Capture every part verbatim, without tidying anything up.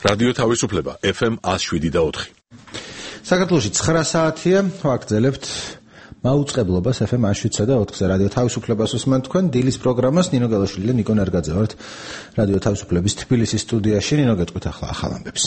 რადიო თავისუფლება ეფ ემ one oh seven და four. საქართველოში ცხრა საათია, ვაგრძელებთ მაუწყებლობას ეფ ემ one oh seven და four-ზე რადიო თავისუფლებას უსმენთ თქვენ დილის პროგრამას. ნინო გელაშვილი და ნიკო ნერგაძე ვართ რადიო თავისუფლების თბილისის სტუდიაში. ნინო გეტყვით ახლა ახალ ამბებს.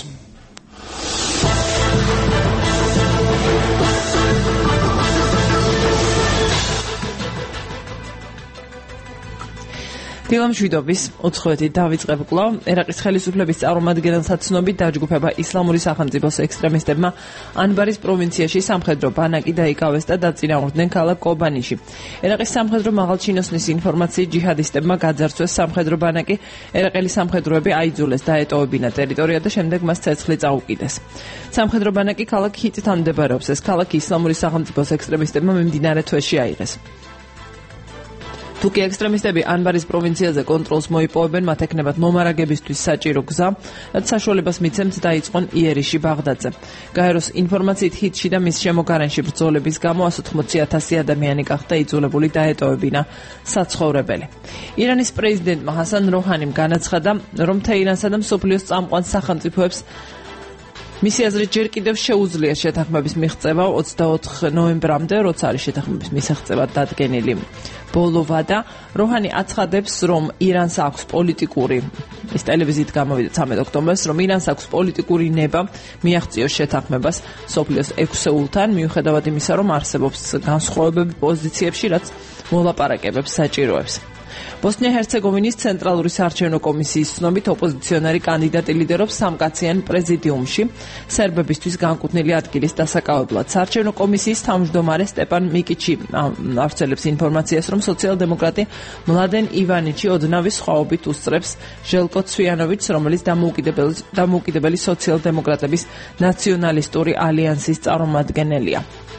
დილამშვიდობის ოთხივეთი დავიწყებ კვლავ. ერაყის ხელისუფლების წარმომადგენელთა ცნობით დაჯგუფება ისლამური სახელმწიფოს ექსტრემისტებმა ანბარის პროვინციაში სამხედრო ბანაკი დაიკავეს და დაწინაურდნენ ქალაქ კობანიში. ერაყის სამხედრო მაღალჩინოსნის ინფორმაციით ჯიჰადისტებმა გაძარცვეს სამხედრო ბანაკი, ერაყელი სამხედროები აიძულეს დაეტოვებინა ტერიტორია და შემდეგ მას ცეცხლი წაუკიდეს. სამხედრო ბანაკი ქალაქ ჰიტთან მდებარეობს. ეს ქალაქი ისლამური სახელმწიფოს ექსტრემისტებმა მიმდინარე თვეში აიღეს. თუკი ექსტრემისტები ანბარის პროვინციაზე კონტროლს მოიპოვებენ, მათ ექნებათ მომარაგებისთვის საჭირო გზა, რაც საშუალებას მიცემთ დაიწყონ იერიში ბაღდადზე. გაეროს ინფორმაციით ჰიტში და მის შემოგარენში ბრძოლების გამო one hundred eighty thousand ადამიანი გახდა იძულებული დაეტოვებინა საცხოვრებელი. ირანის პრეზიდენტმა ჰასან როჰანიმ განაცხადა, რომ თეირანსა და მსოფლიოს წამყვან სახელმწიფოებს მისი აზრით ჯერ კიდევ შეუძლია შეთანხმების მიღწევა twenty-four ნოემბრამდე, როცა არის შეთანხმების მისაღწევა დადგენილი ბოლო ვადა. როჰანი აცხადებს, რომ ირანს აქვს პოლიტიკური, ის ტელევიზიით გამოვიდა thirteen ოქტომბერს, რომ ირანს აქვს პოლიტიკური ნება მიაღწიოს შეთანხმებას სოფლიოს ექვსეულთან, მიუხედავად იმისა, რომ არსებობს განსხვავებები პოზიციებში, რაც მოლაპარაკებებს საჭიროებს. ბოსნია-ჰერცეგოვინის ცენტრალური საარჩევნო კომისიის ცნობით ოპოზიციონერი კანდიდატი ლიდერობს სამკაციან პრეზიდიუმში სერბებისთვის განკუთვნილი ადგილის დასაკავებლად. საარჩევნო კომისიის თავმჯდომარე სტეპან მიკიჩი ავრცელებს ინფორმაციას, რომ სოციალ-დემოკრატი მლადენ ივანიჩი ოდნავის სხვაობით უსწრებს ჟელკო ცვიანოვიჩს, რომელიც დამოუკიდებელი, დამოუკიდებელი სოციალ-დემოკრატების ნაციონალისტური ალიანსის წარმომადგენელია.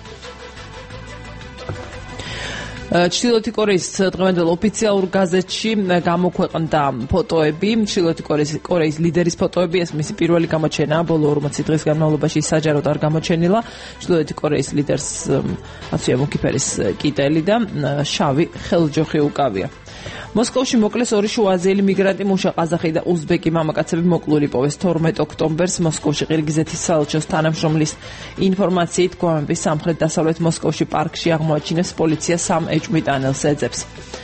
ჩრდილოეთი კორეის დღევანდელ ოფიციალურ გაზეთში გამოქვეყნდა ფოტოები, ჩრდილოეთი კორეის ლიდერის ფოტოები, ეს მისი პირველი გამოჩენაა, ბოლო ორმოცი დღის განმავლობაში საჯაროდ არ გამოჩენილა. ჩრდილოეთი კორეის ლიდერს აცვია მუქი ფერის კიტელი და შავი ხელჯოხი უკავია. მოსკოვში მოკლეს ორი შუააზიელი მიგრანტი, მუშა ყაზახი და უზბეკი მამაკაცები მოკლული პოვეს twenty-two ოქტომბერს მოსკოვში ყირგიზეთის საელჩოს თანამშრომლის ინფორმაციით გვამების სამხრეთ-დასავლეთ მოსკოვში პარკში აღმოაჩინეს პოლიცია სამ ეჭვმიტანელს ეძებს.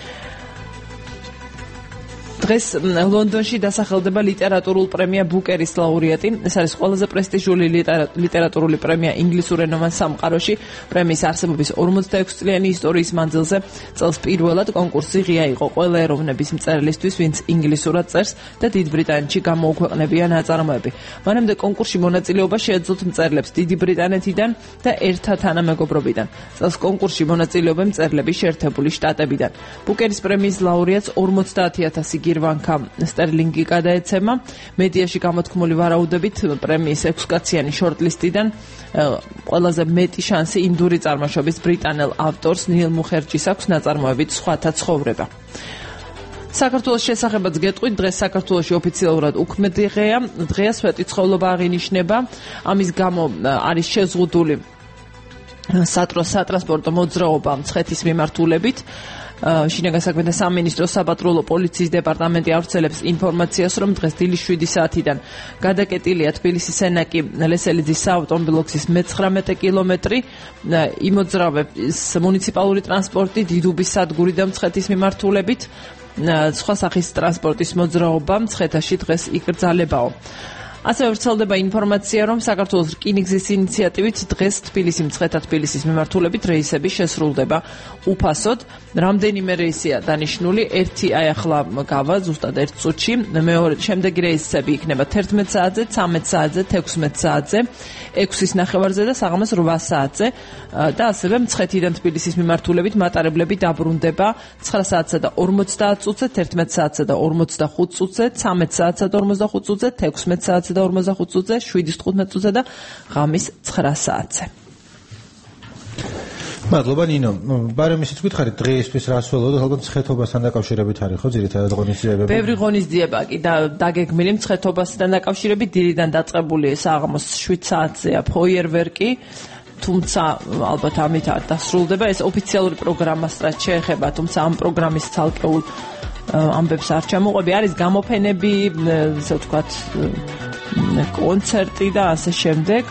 დღეს ლონდონში დასახელდება ლიტერატურულ პრემია ბუკერის ლაურეატი. ეს არის ყველაზე პრესტიჟული ლიტერატურული პრემია ინგლისურ ენოვან სამყაროში. პრემიის არსებობის forty-six წლიანი ისტორიის მანძილზე წელს პირველად კონკურსი ღია იყო ყველა ეროვნების მწერლისთვის, ვინც ინგლისურად წერს და დიდ ბრიტანეთში გამოუქვეყნებია ნაწარმოები. მანამდე კონკურსში მონაწილეობა შეეძლოთ მწერლებს დიდი ბრიტანეთიდან და ერთა თანამეგობრობიდან. წელს კონკურსში მონაწილეობენ მწერლები შეერთებული შტატებიდან. ბუკერის პრემიის ლაურეატს forty thousand გირვანკა სტერლინგი გადაეცემა. მედიაში გამოთქმული ვარაუდებით პრემიის ექვსკაციანი შორტლისტიდან ყველაზე მეტი შანსი ინდური წარმოშობის ბრიტანელ ავტორს ნილ მუხერჯის აქვს ნაწარმოებით სხვათა ცხოვრება. საქართველოს შესახებაც გეტყვით, დღეს საქართველოში ოფიციალურად უქმედი დღეა, დღეა სვეტიცხოვლობა აღინიშნება, ამის გამო არის შეზღუდული სატრანსპორტო მოძრაობა მცხეთის მიმართულებით. შინაგან საქმეთა სამინისტროს საპატრულო პოლიციის დეპარტამენტი ავრცელებს ინფორმაციას, რომ დღეს დილის seven საათიდან გადაკეტილია თბილისის სენაკი ლესელიძის საავტომობილო გზის მეცხრამეტე კილომეტრი. იმოძრავებს მუნიციპალური ტრანსპორტი დიდუბის სადგური და მცხეთის მიმართულებით. სხვა სახის ტრანსპორტის მოძრაობა მცხეთაში დღეს იკრძალებაო. ასევე ვრცელდება ინფორმაცია, რომ საქართველოს რკინიგზის ინიციატივით დღეს თბილისი მცხეთა თბილისის მიმართულებით რეისები შესრულდება უფასოდ. რამდენიმე რეისია დანიშნული, ერთი აი ახლა გავა ზუსტად ერთ წუთში, მეორე შემდეგი რეისები იქნება eleven საათზე, thirteen საათზე, sixteen საათზე, six ნახევარზე და საღამოს eight საათზე და ასევე მცხეთიდან თბილისის მიმართულებით მატარებლები დაბრუნდება nine საათსა და forty წუთზე, eleven საათსა და forty-five წუთზე, thirteen საათსა და forty-five წუთზე, sixteen საათსა და forty-five წუთზე, seven fifteen წუთზე და ღამის nine საათზე. მადლობა ნინო. ბარემ ისიც გითხარით დღეისთვის რას ველოდოთ, ალბათ მცხეთობასთან დაკავშირებით არის ხო ძირითადად ღონისძიებები? ბევრი ღონისძიება კი და დაგეგმილი მცხეთობასთან დაკავშირებით დილიდან დაწყებული საღამოს seven საათზეა ფოიერვერკი. თუმცა ალბათ ამით არ დასრულდება, ეს ოფიციალური პროგრამას რაც შეეხება, თუმცა ამ პროგრამის ცალკეულ ამბებს არ ჩამოყვები. არის გამოფენები, ესე ვთქვათ, კონცერტი და ასე შემდეგ.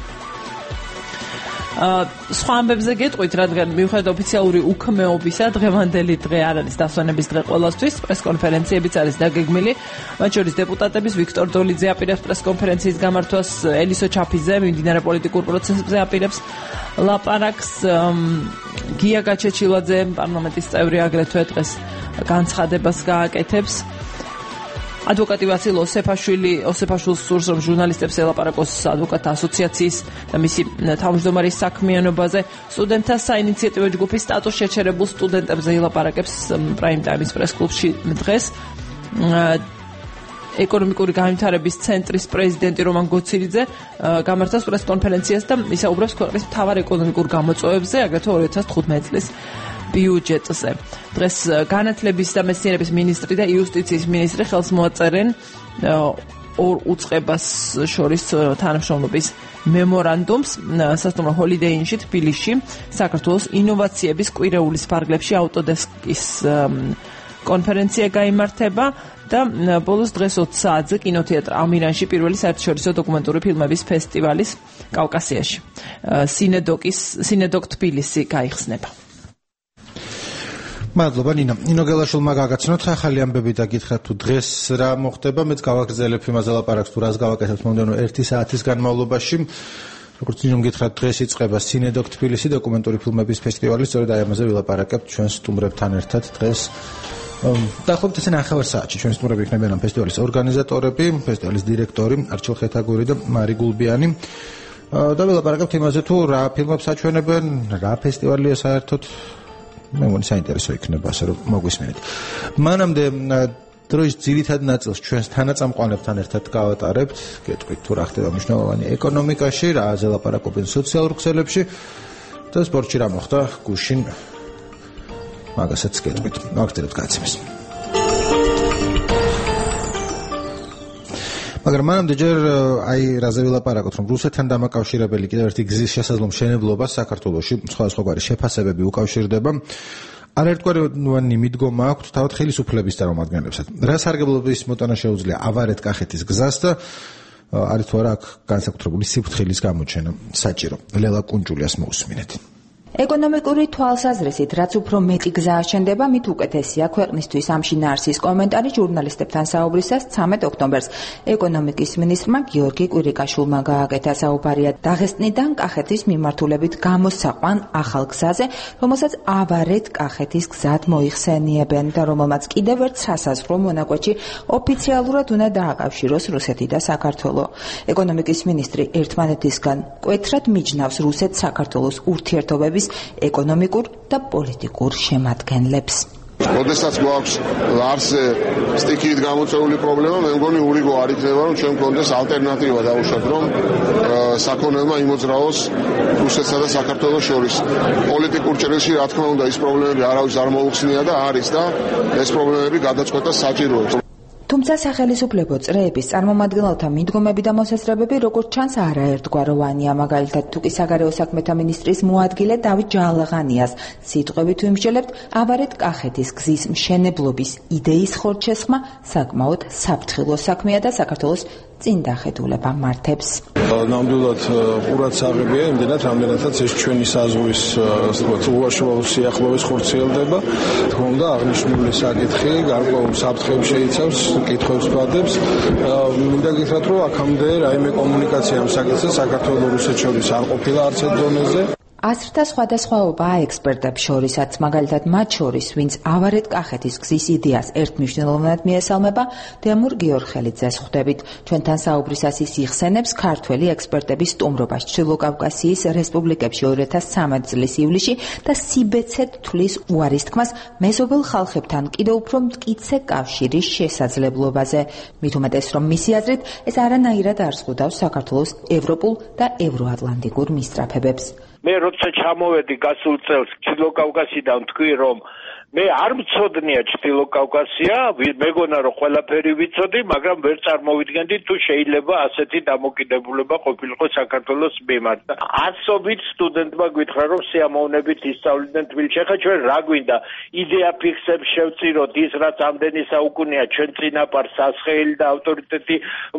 სხვა ამბებზე გეტყვით, რადგან მიუხედავად ოფიციალური უქმეობისა, დღევანდელი დღე არ არის დასვენების დღე ყველასთვის. პრესკონფერენციებიც არის დაგეგმილი. მათ შორის დეპუტატების ვიქტორ დოლიძე აპირებს პრესკონფერენციის გამართვას, ელისო ჩაფიძე მიმდინარე პოლიტიკურ პროცესებზე აპირებს ლაპარაკს, გია გაჩეჩილაძე პარლამენტის წევრი აგრეთვე დღეს განცხადებას გააკეთებს. ადვოკატი ვასილ ოსეფაშვილი ოსეფაშვილს სურს, რომ ჟურნალისტებს ელაპარაკოს ადვოკატთა ასოციაციის და მისი თავმჯდომარის საქმიანობაზე. სტუდენტთა საინიციატივო ჯგუფის სტატუს შეჩერებულ სტუდენტებზე ილაპარაკებს პრაიმ ტაიმის პრეს-კლუბში დღეს. ეკონომიკური განვითარების ცენტრის პრეზიდენტი რომან გოცირიძე გამართავს პრეს-კონფერენციას და ისაუბრებს ქვეყნის მთავარ ეკონომიკურ გამოწვევებზე, აგრეთვე ორი ათას თხუთმეტი წლის ბიუჯეტზე. დღეს განათლების და მეცნიერების მინისტრი და იუსტიციის მინისტრი ხელს მოაწერენ ორ უწყებას შორის თანამშრომლობის მემორანდუმს სასტუმრო ჰოლიდეი ინში თბილისში საქართველოს ინოვაციების კვირეულის ფარგლებში აუტოდესკის კონფერენცია გაიმართება და ბოლოს დღეს ოცი საათზე კინოთეატრ ამირანში პირველი საერთაშორისო დოკუმენტური ფილმების ფესტივალის კავკასიაში სინედოკის სინედოკ თბილისი გაიხსნება. მადლობა ნინა. ნინო გელაშვილმა გაგაცნოთ ახალი ამბები და გითხრათ თუ დღეს რა მოხდება, მეც გავაგრძელებ იმაზე ლაპარაკს თუ რას გავაკეთებთ მომდევნო ერთი საათის განმავლობაში. როგორც ნინომ გითხრათ, დღეს იწყება სინედოკ თბილისი დოკუმენტური ფილმების ფესტივალი, სწორედ აი ამაზე ვილაპარაკებთ ჩვენ სტუმრებთან ერთად დღეს. დაახლოებით ესე ნახევარ საათში ჩვენ სტუმრები იქნებიან ამ ფესტივალის ორგანიზატორები, ფესტივალის დირექტორი არჩილ ხეთაგური და მარი გულბიანი. და ვილაპარაკებთ იმაზე თუ რა ფილმებს აჩვენებენ, რა ფესტივალია საერთოდ. მე მგონი საინტერესო იქნება, ასე რომ მოგვისმენთ. მანამდე დროის ძირითად ნაწილს ჩვენს თანაწამყვანებთან ერთად გავატარებთ, გეტყვით თუ რა ხდება მნიშვნელოვანი ეკონომიკაში, რა აზელაპარაკობენ სოციალურ ქსელებში და სპორტში რა მოხდა გუშინ, მაგასაც გეტყვით. მოგწევთ გაცემას. მაგრამ მანამდე ჯერ აი რაზე ვილაპარაკოთ, რომ რუსეთთან დამაკავშირებელი კიდევ ერთი გზის შესაძლო მშენებლობა საქართველოში სხვადასხვაგვარი შეფასებები უკავშირდება. არაერთგვაროვანი მიდგომა აქვთ თავად ხელისუფლების წარმომადგენლებსაც. რა სარგებლობის მოტანა შეუძლია ავარეთ კახეთის გზას და არის თუ არა აქ განსაკუთრებული სიფრთხილის გამოჩენა საჭირო. ლელა კუნჯულიას მოусმინეთ. ეკონომიკური თვალსაზრისით, რაც უფრო მეტი გზა აშენდება, მით უკეთესია ქვეყნისთვის. ამ შინაარსის კომენტარი ჟურნალისტებთან საუბრისას ცამეტ ოქტომბერს ეკონომიკის მინისტრმა გიორგი კვირიკაშვილმა გააკეთა. საუბარია დაღესტნიდან კახეთის მიმართულებით გამოსაყვან ახალ გზაზე, რომელსაც ავარეთ კახეთის გზად მოიხსენიებენ და რომელმაც კიდევ ერთ სასაზღვრო მონაკვეთში ოფიციალურად უნდა დააკავშიროს რუსეთი და საქართველო. ეკონომიკის მინისტრი ერთმანეთისგან მკვეთრად მიჯნავს რუსეთ-საქართველოს ურთიერთობების ეკონომიკურ და პოლიტიკურ შემადგენლებს. როდესაც გვაქვს არსზე სტიქიით გამოწვეული პრობლემა, მე მგონი ურიგო არ იქნება, რომ ჩვენ გვქონდეს ალტერნატივა დაუშვათ, რომ საქონელმა იმოძრაოს რუსეთსა და საქართველოს შორის. პოლიტიკურ ჭრილში, რა თქმა უნდა, ის პრობლემები არავის არ მოუხსნია და არის და ეს პრობლემები გადაწყვეტა საჭიროებს. თუმცა სახელისუფლებო წრეების წარმომადგენელთა მიდგომები და მოსაზრებები როგორც ჩანს არაერთგვაროვანია. მაგალითად, თუ კი საგარეო საქმეთა მინისტრის მოადგილე დავით ჯალაღანიას სიტყვებით ვიმსჯელებთ, ავარეთ კახეთის გზის მშენებლობის იდეის ხორჩესხმა საკმაოდ საფრთხილო საქმეა და საქართველოს წინ დახედულება მართებს. ნამდვილად ყურადს აღებია იმდენად, რამდენადაც ეს ჩვენი საზღვრის უაშუალო სიახლოვეს ხორციელდება. თქმა უნდა, აღნიშნული საკითხი გარკვეულ საფრთხეებს შეიცავს, კითხვებს ვადებს. მინდა გითხრათ, რომ აქამდე რაიმე კომუნიკაცია ამ საკითხზე საქართველოს და რუსეთს შორის არ ყოფილა არც ერთ დონეზე. აზრთა სხვადასხვაობაა ექსპერტებს შორისაც, მაგალითად მათ შორის, ვინც ავარეთ კახეთის გზის იდეას ერთმნიშვნელოვნად მიესალმება, დემურ გიორხელიძეს ხვდებით. ჩვენთან საუბრისას ის იხსენებს ქართველი ექსპერტების სტუმრობას ჩრდილოკავკასიის რესპუბლიკებში ორი ათას ცხრამეტი წლის ივლისში და სიბეცეთ თვლის უარის თქმას მეზობელ ხალხებთან კიდევ უფრო მტკიცე კავშირის შესაძლებლობაზე. მით უმეტეს, რომ მისი აზრით ეს არანაირად არ ზღუდავს საქართველოს ევროპულ და ევროატლანტიკურ მისწრაფებებს. მე როცა ჩამოვედი გასულ წელს ჩრდილოკავკასიიდან თქვი, რომ მე არ მწოდნია ჩრდილო კავკასია, მეგონა რომ ყველაფერი ვიცოდი, მაგრამ ვერ წარმოვიდგენდი თუ შეიძლება ასეთი დამოკიდებულება ყოფილიყო საქართველოს მიმართ. ასობით სტუდენტმა გითხრა რომ სიამოვნებით ისწავლიდნენ თბილისში. ხა ჩვენ რა გვინდა? იდეა ფიქსებს შევწიროთ ის რაც ამდენი საუკუნეა ჩვენ წინაპარ სასხეილი და ავტორიტეტი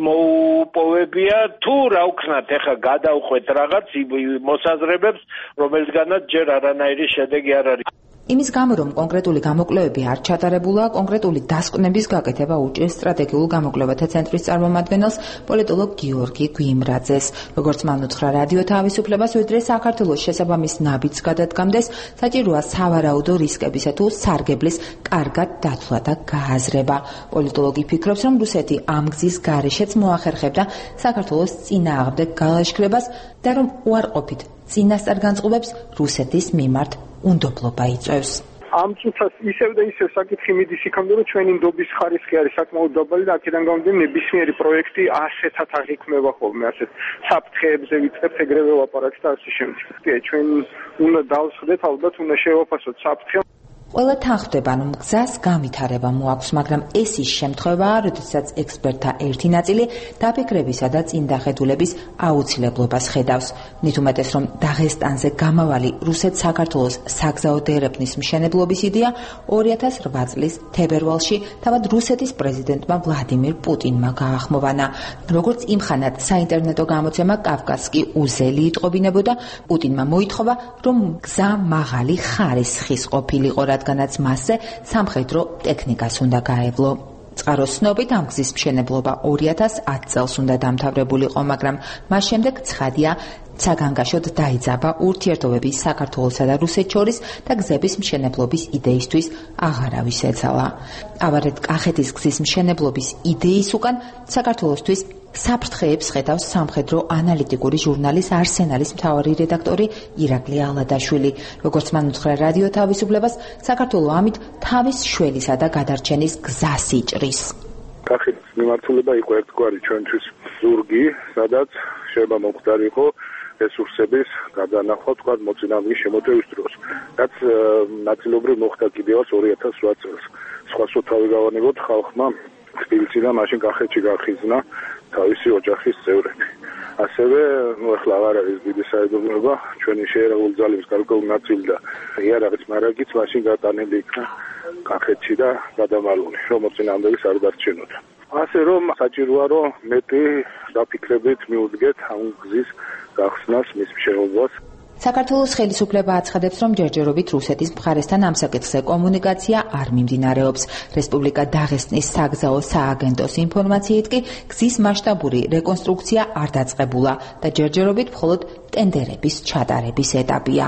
მოუპოვებია თუ რა ვქნათ ეხა გადავყვეთ რაღაც მოსაზრებებს რომელთგანაც ჯერ არანაირი შედეგი არ არის. იმის გამო რომ კონკრეტული გამოკვლევები არ ჩატარებულა, კონკრეტული დასკვნების გაკეთება უჭირს სტრატეგიულ გამოკვლევათა ცენტრის წარმომადგენელს პოლიტოლოგ გიორგი გვიმრაძეს. როგორც მან უთხრა რადიო თავისუფლებას, ვიდრე საქართველოს შესაბამის ნაბიჯს გადადგამდეს, საჭიროა სავარაუდო რისკებისა თუ სარგებლის კარგად დათვლა და გააზრება. პოლიტოლოგი ფიქრობს, რომ რუსეთი ამ გზის გარეშეც მოახერხებდა საქართველოს წინააღმდეგ გალაშქრებას და რომ უარყოფით წინასწარ განწყობებს რუსეთის მიმართ უნდობლობა იწვევს. ამ წუთას ისევ და ისევ საკითხი მიდის იქამდე, რომ ჩვენი ნდობის ხარისხი არის საკმაოდ დაბალი და აქედან გამომდინარე ნებისმიერი პროექტი ასეთად აღიქმება ხოლმე, ასეთ საფრთხეებზე ვიწყებთ ეგრევე ლაპარაკს და ასე შემდეგ. ჩვენ უნდა დავსხდეთ, ალბათ უნდა შევაფასოთ საფრთხე. ყველა თანხდება, რომ გზას განვითარება მოაქვს, მაგრამ ეს ის შემთხვევაა, როდესაც ექსპერტთა ერთი ნაწილი დაფიქრებისა და წინდახედულების აუცილებლობას ხედავს. მით უმეტეს, რომ დაღესტანზე გამავალი რუსეთ-საქართველოს საგზაო დერეფნის მშენებლობის იდეა ორი ათას რვა წლის თებერვალში თავად რუსეთის პრეზიდენტმა ვლადიმირ პუტინმა გაახმოვანა. როგორც იმხანად საინტერნეტო გამოცემა კავკასკი უზელი იტყობინებოდა, პუტინმა მოითხოვა, რომ გზა მაღალი ხარისხის ყოფილიყო, რადგანაც მასზე სამხედრო ტექნიკას უნდა გაევლო. წყაროს ცნობით ამ გზის მშენებლობა ორი ათას ათ წელს უნდა დამთავრებულიყო, მაგრამ მას შემდეგ ცხადია საგანგაშოდ დაიძაბა ურთიერთობები საქართველოსა და რუსეთს შორის და გზების მშენებლობის იდეისთვის აღარავის ეცალა. ავარეთ კახეთის გზის მშენებლობის იდეის უკან საქართველოსთვის საფრთხეებს ხედავს სამხედრო ანალიტიკური ჟურნალის არსენალის მთავარი რედაქტორი ირაკლი ალადაშვილი. როგორც მან უთხრა რადიო თავისუფლებას, საქართველოს ამით თავის შველისა და გადარჩენის გზას იჭრის. კახეთის მიმართულება იყო ერთგვარი ჩვენთვის ზურგი, სადაც შეიძლება მომხდარიყო რესურსების გადანახვა, თქვა მოწინააღმდეგის შემოტევის დროს. რაც ნაწილობრივ მოხდა კიდევაც ორი ათას რვა წელს. სხვა სოთავი გავანებოთ ხალხმა თბილისში და მაშინ კახეთში გახიზნა თავისი ოჯახის წევრები. ასევე ახლა აღარ არის დიდი საერთოობა, ჩვენი შეერაგული ძალების გარკვეული ნაწილი და იარაღის მარაგიც მაშინ გატანილი იქნა კახეთში და გადამალული, რომ მოწინააღმდეგეს არ დარჩენოდა. ასე რომ საჭიროა რომ მეტი დაფიქრებით მიუძგეთ ამ გზის გახსნას, მის მშენებლობას. საქართველოს ხელისუფლება აცხადებს, რომ ჯერჯერობით რუსეთის მხარესთან ამ საკითხზე კომუნიკაცია არ მიმდინარეობს. რესპუბლიკა დაღესტნის საგზაო სააგენტოს ინფორმაციით კი გზის მასშტაბური რეკონსტრუქცია არ დაწყებულა და ჯერჯერობით მხოლოდ ტენდერების ჩატარების ეტაპია.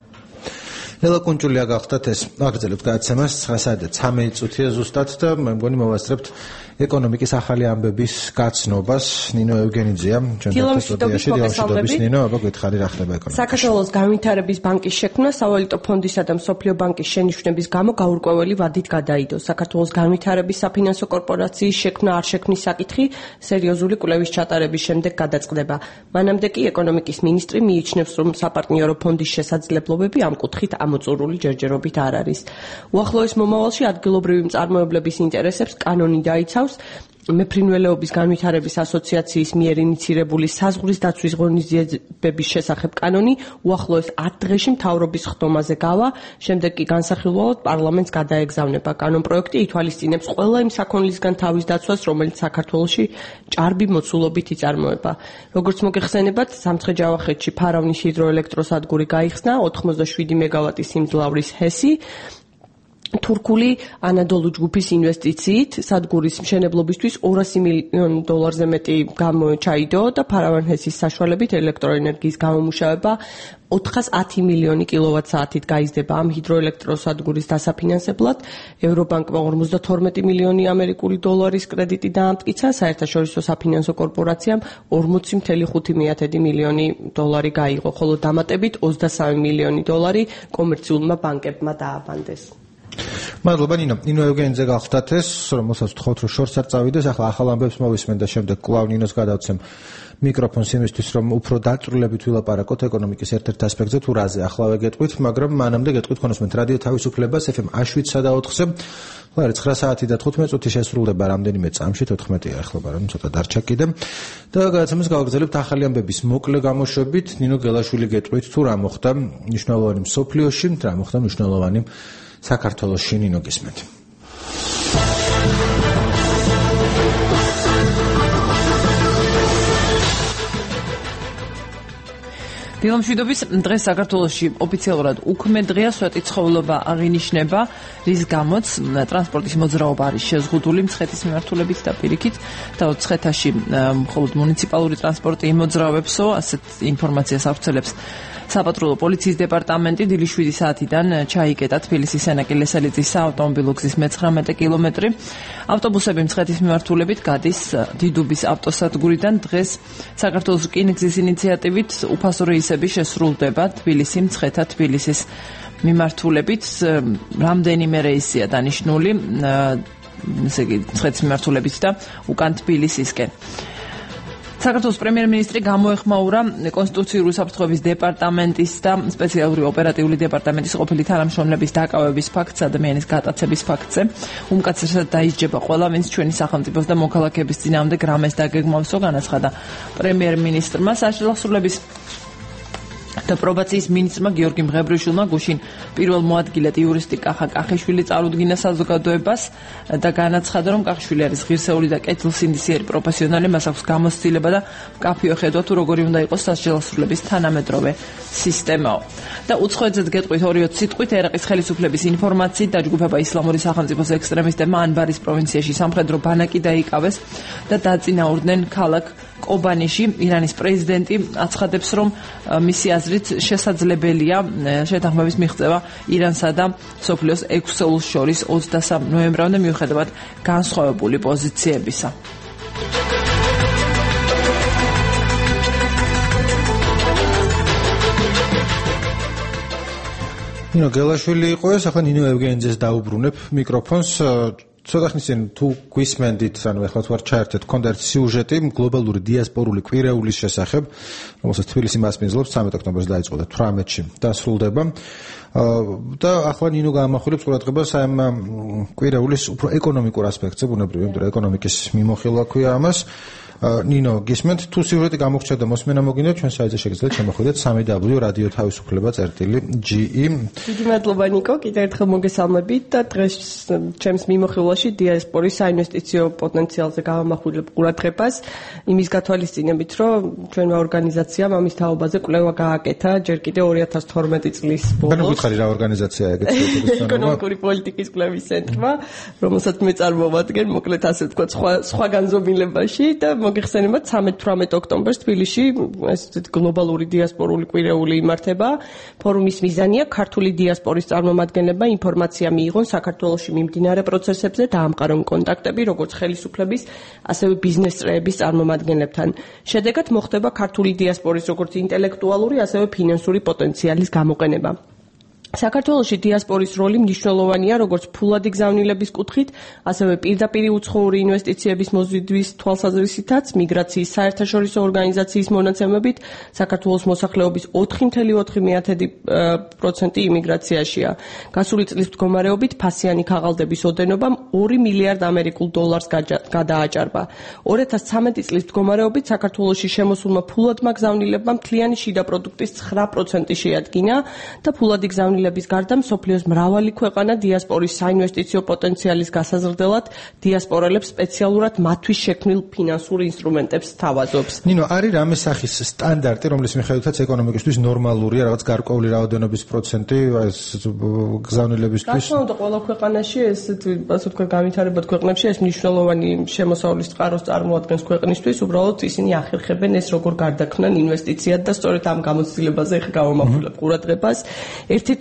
ნელა კუნჭულია გახდათ ეს. აგრძელებთ გადაცემას ცხრა საათი და ცამეტი წუთია ზუსტად და მე მგონი მოვასწრებთ ეკონომიკის ახალი ამბების გაცნობას. ნინო ევგენიძეა, ჩვენ სტუდიაში დილამშვიდობის ნინო, აბა გითხარი რა ხდება ეკონომიკაში. საქართველოს განვითარების ბანკის შექმნა სავალუტო ფონდისა და მსოფლიო ბანკის შენიშვნების გამო გაურკვეველი ვადით გადაიდო. საქართველოს განვითარების საფინანსო კორპორაციის შექმნა არ შექმნის საკითხი სერიოზული კვლევის ჩატარების შემდეგ გადაწყდება. მანამდე კი ეკონომიკის მინისტრი მიიჩნევს, რომ საპარტნიორო ფონდის შესაძლებლობები ამ კუთხით ამოწურული ჯერჯერობით არ არის. უახლოეს მომავალში ადგილობრივი მწარმოებლების ინტერესებს კანონი დაიცავს. მეფრინველეობის განვითარების ასოციაციის მიერ ინიცირებული საზღვრის დაცვის ღონისძიებების შესახებ კანონი უახლოეს ათ დღეში მთავრობის ხდომაზე გავა, შემდეგ კი განსახილველად პარლამენტს გადაეგზავნება. კანონპროექტი ითვალისწინებს ყველა იმ საქონლისგან თავის დაცვას, რომელიც საქართველოში ჭარბი მოცულობით იწარმოება. როგორც მოგეხსენებათ, სამცხე-ჯავახეთში ფარავნის ჰიდროელექტროსადგური გაიხსნა ოთხმოცდაშვიდი მეგავატის სიმძლავრის ჰესი. თურქული ანადოლუ ჯგუფის ინვესტიციით სადგურის მშენებლობისთვის ორასი მილიონ დოლარზე მეტი გამოჩაიდო და ფარავან-ჰესის საშუალებით ელექტროენერგიის გამომუშავება ოთხას ათი მილიონი კილოვატ-საათით გაიზრდება. ამ ჰიდროელექტროსადგურის დასაფინანსებლად ევრობანკმა ორმოცდათორმეტი მილიონი ამერიკული დოლარის კრედიტი დაამტკიცა, საერთაშორისო საფინანსო კორპორაციამ ორმოცი მცდამეტი მილიონი დოლარი გაიღო, ხოლო დამატებით ოცდასამი მილიონი დოლარი კომერციულმა ბანკებმა დააბანდეს. მადლობა ნინო. ნინო ევგენიძე გახლდათ ეს, რომელსაც ვთხოვთ რომ შორს არ წავიდეს, ახლა ახალ ამბებს მოვისმენ და შემდეგ კვლავ ნინოს გადავცემ მიკროფონს იმისთვის, რომ უფრო დაწვრილებით ვილაპარაკოთ ეკონომიკის ერთ-ერთ ასპექტზე, თუ რაზე ახლავე გეტყვით, მაგრამ მანამდე გეტყვით ქონოსმენთ რადიო თავისუფლებას ეფ ემ შვიდსა და ოთხზე. ხო, ცხრა საათი და თხუთმეტ წუთი შესრულდება რამდენიმე წამში, თოთხმეტია ახლობა, რომ ცოტა დარჩა კიდე. და გადაცემას გავაგრძელებთ ახალი ამბების მოკლე გამოშვებით. ნინო გელაშვილი გეტყვით, თუ რა მოხდა მნიშვნელოვანი მსოფლიოში, რა მოხდა მნიშვნელოვანი საქართველოში, ნინო გისმენთ. დილამშვიდობის დღეს საქართველოში ოფიციალურად უქმე დღეა, სვეტი ცხოველობა აღინიშნება, რის გამოც ტრანსპორტის მოძრაობა არის შეზღუდული მცხეთის მიმართულებით და პირიქით და მცხეთაში მხოლოდ მუნიციპალური ტრანსპორტი იმოძრავებსო, ასეთ ინფორმაციას ავრცელებს საპატრულო პოლიციის დეპარტამენტი. დილის შვიდი საათიდან ჩაიკეტა თბილისის სენაკი-ლესელიძის საავტომობილო გზის მეცხრამეტე კილომეტრი. ავტობუსები მცხეთის მიმართულებით გადის დიდუბის ავტოსადგურიდან. დღეს საქართველოს რკინიგზის ინიციატივით უფასო რეისები შესრულდება თბილისი მცხეთა თბილისის მიმართულებით. რამდენიმე რეისია დანიშნული, ესე იგი მცხეთის მიმართულებით და უკან თბილისისკენ. საქართველოს პრემიერ-მინისტრი გამოეხმაურა კონსტიტუციური უსაფრთხოების დეპარტამენტის და სპეციალური ოპერატიული დეპარტამენტის ყოფილი თანამშრომლების დაკავების ფაქტს, ადამიანის გატაცების ფაქტზე. უმკაცრესად დაიჯება ყველა, ვინც ჩვენი სახელმწიფოს და მოქალაქეების წინააღმდეგ რამეს დაგეგმავსო, განაცხადა პრემიერ-მინისტრმა. საშუალო და პრობაციის მინისტრმა გიორგი მღებრიშვილმა გუშინ პირველ მოადგილედ იურისტი კახა კახიშვილი წარუდგინა საზოგადოებას და განაცხადა, რომ კახიშვილი არის ღირსეული და კეთილსინდისიერი პროფესიონალი, მას აქვს გამოცდილება და მკაფიო ხედვა თუ როგორი უნდა იყოს სასჯელოსრულების თანამედროვე სისტემაო. და უცხოეთზეც გეტყვით ორი ოცი სიტყვით ერაყის ხელისუფლების ინფორმაციით დაჯგუფება ისლამური სახელმწიფოს ექსტრემისტებმა ანბარის პროვინციაში სამხედრო ბანაკი დაიკავეს და დაწინაურდნენ ქალაქ კობანიში. ირანის პრეზიდენტი აცხადებს, რომ მისი აზრით შესაძლებელია შეთანხმების მიღწევა ირანსა და მსოფლიოს ექვს სოულს შორის ოცდასამ ნოემბრამდე მიუხედავად განსხვავებული პოზიციებისა. ნინო გელაშვილი იყო ეს, ახლა ნინო ევგენიძეს დაუბრუნებ მიკროფონს. ცოტა ხნის წინ თუ გვისმენდით, ანუ ახლა თუ არ ჩაერთეთ, გქონდა ერთი სიუჟეტი გლობალური დიასპორული კვირეულის შესახებ, რომელსაც თბილისი მასპინძლობს, ცამეტ ოქტომბერს დაიწყო და თვრამეტში დასრულდება. და ახლა ნინო გაამახვილებს ყურადღებას ამ კვირეულის უფრო ეკონომიკურ ასპექტზე, ბუნებრივია, იმიტომ რომ ეკონომიკის მიმოხილვა ქვია ამას. ნინო გისმენთ, თუ სიუჟეტი გამოგრჩა და მოსმენა მოგინდათ, ჩვენ საიტზე შეგიძლიათ შემოხვიდეთ სამი დაბლიუ რადიო თავისუფლება წერტილი ჯი ი. დიდი მადლობა ნიკო, კიდევ ერთხელ მოგესალმებით და დღეს ჩემს მიმოხილვაში დიასპორის საინვესტიციო პოტენციალზე გავამახვილებ ყურადღებას, იმის გათვალისწინებით, რომ ჩვენმა ორგანიზაციამ ამის თაობაზე კვლევა გააკეთა ჯერ კიდევ ორი ათას თორმეტი წლის ბოლოს. ანუ გითხარი რა ორგანიზაციაა ეგეც? ეკონომიკური პოლიტიკის კვლევის ცენტრმა, რომელსაც მე წარმოვადგენ, მოკლედ ასე ვთქვა, სხვა სხვა განზომილებაში და მოგეხსენებათ ცამეტ თვრამეტ ოქტომბერს თბილისში ეს გლობალური დიასპორული კვირეული იმართება. ფორუმის მიზანია ქართული დიასპორის წარმომადგენლებმა ინფორმაცია მიიღონ საქართველოში მიმდინარე პროცესებზე და ამყარონ კონტაქტები როგორც ხელისუფლების, ასევე ბიზნეს წრეების წარმომადგენლებთან. შედეგად მოხდება ქართული დიასპორის როგორც ინტელექტუალური, ასევე ფინანსური პოტენციალის გამოყენება. საქართველოში დიასპორის როლი მნიშვნელოვანია როგორც ფულადი გზავნილების კუთხით, ასევე პირდაპირი უცხოური ინვესტიციების მოზიდვის თვალსაზრისითაც, მიგრაციის საერთაშორისო ორგანიზაციის მონაცემებით, საქართველოს მოსახლეობის ოთხი კoma ოთხი პროცენტი იმიგრაციაშია. გასული წლის მდგომარეობით ფასიანი ქაღალდების ოდენობამ ორი მილიარდ ამერიკულ დოლარს გადააჭარბა. ორი ათას ცამეტი წლის მდგომარეობით საქართველოში შემოსულმა ფულადმა გზავნილებმა მთლიანი შიდა პროდუქტის ცხრა პროცენტი შეადგინა და ფულადი გზავნილების გარდა მსოფლიოს მრავალი ქვეყანა დიასპორის საინვესტიციო პოტენციალის გასაზრდელად დიასპორელებს სპეციალურად მათთვის შექმნილ ფინანსურ ინსტრუმენტებს თავაზობს. ნინო, არის რამე სახის სტანდარტი, რომლის მიხედვითაც ეკონომიკისთვის ნორმალურია რაღაც გარკვეული რაოდენობის პროცენტი ეს გზავნილებისთვის? რა თქმა უნდა, ყველა ქვეყანაში ეს ასე ვთქვათ, განვითარებად ქვეყნებში ეს მნიშვნელოვანი შემოსავლის წყაროს წარმოადგენს ქვეყნისთვის, უბრალოდ ისინი ახერხებენ ეს როგორ გარდაქმნან ინვესტიციად და სწორედ ამ გამოცდილებაზე ხ გავამახვილებ ყურადღებას. ერთ-ერთი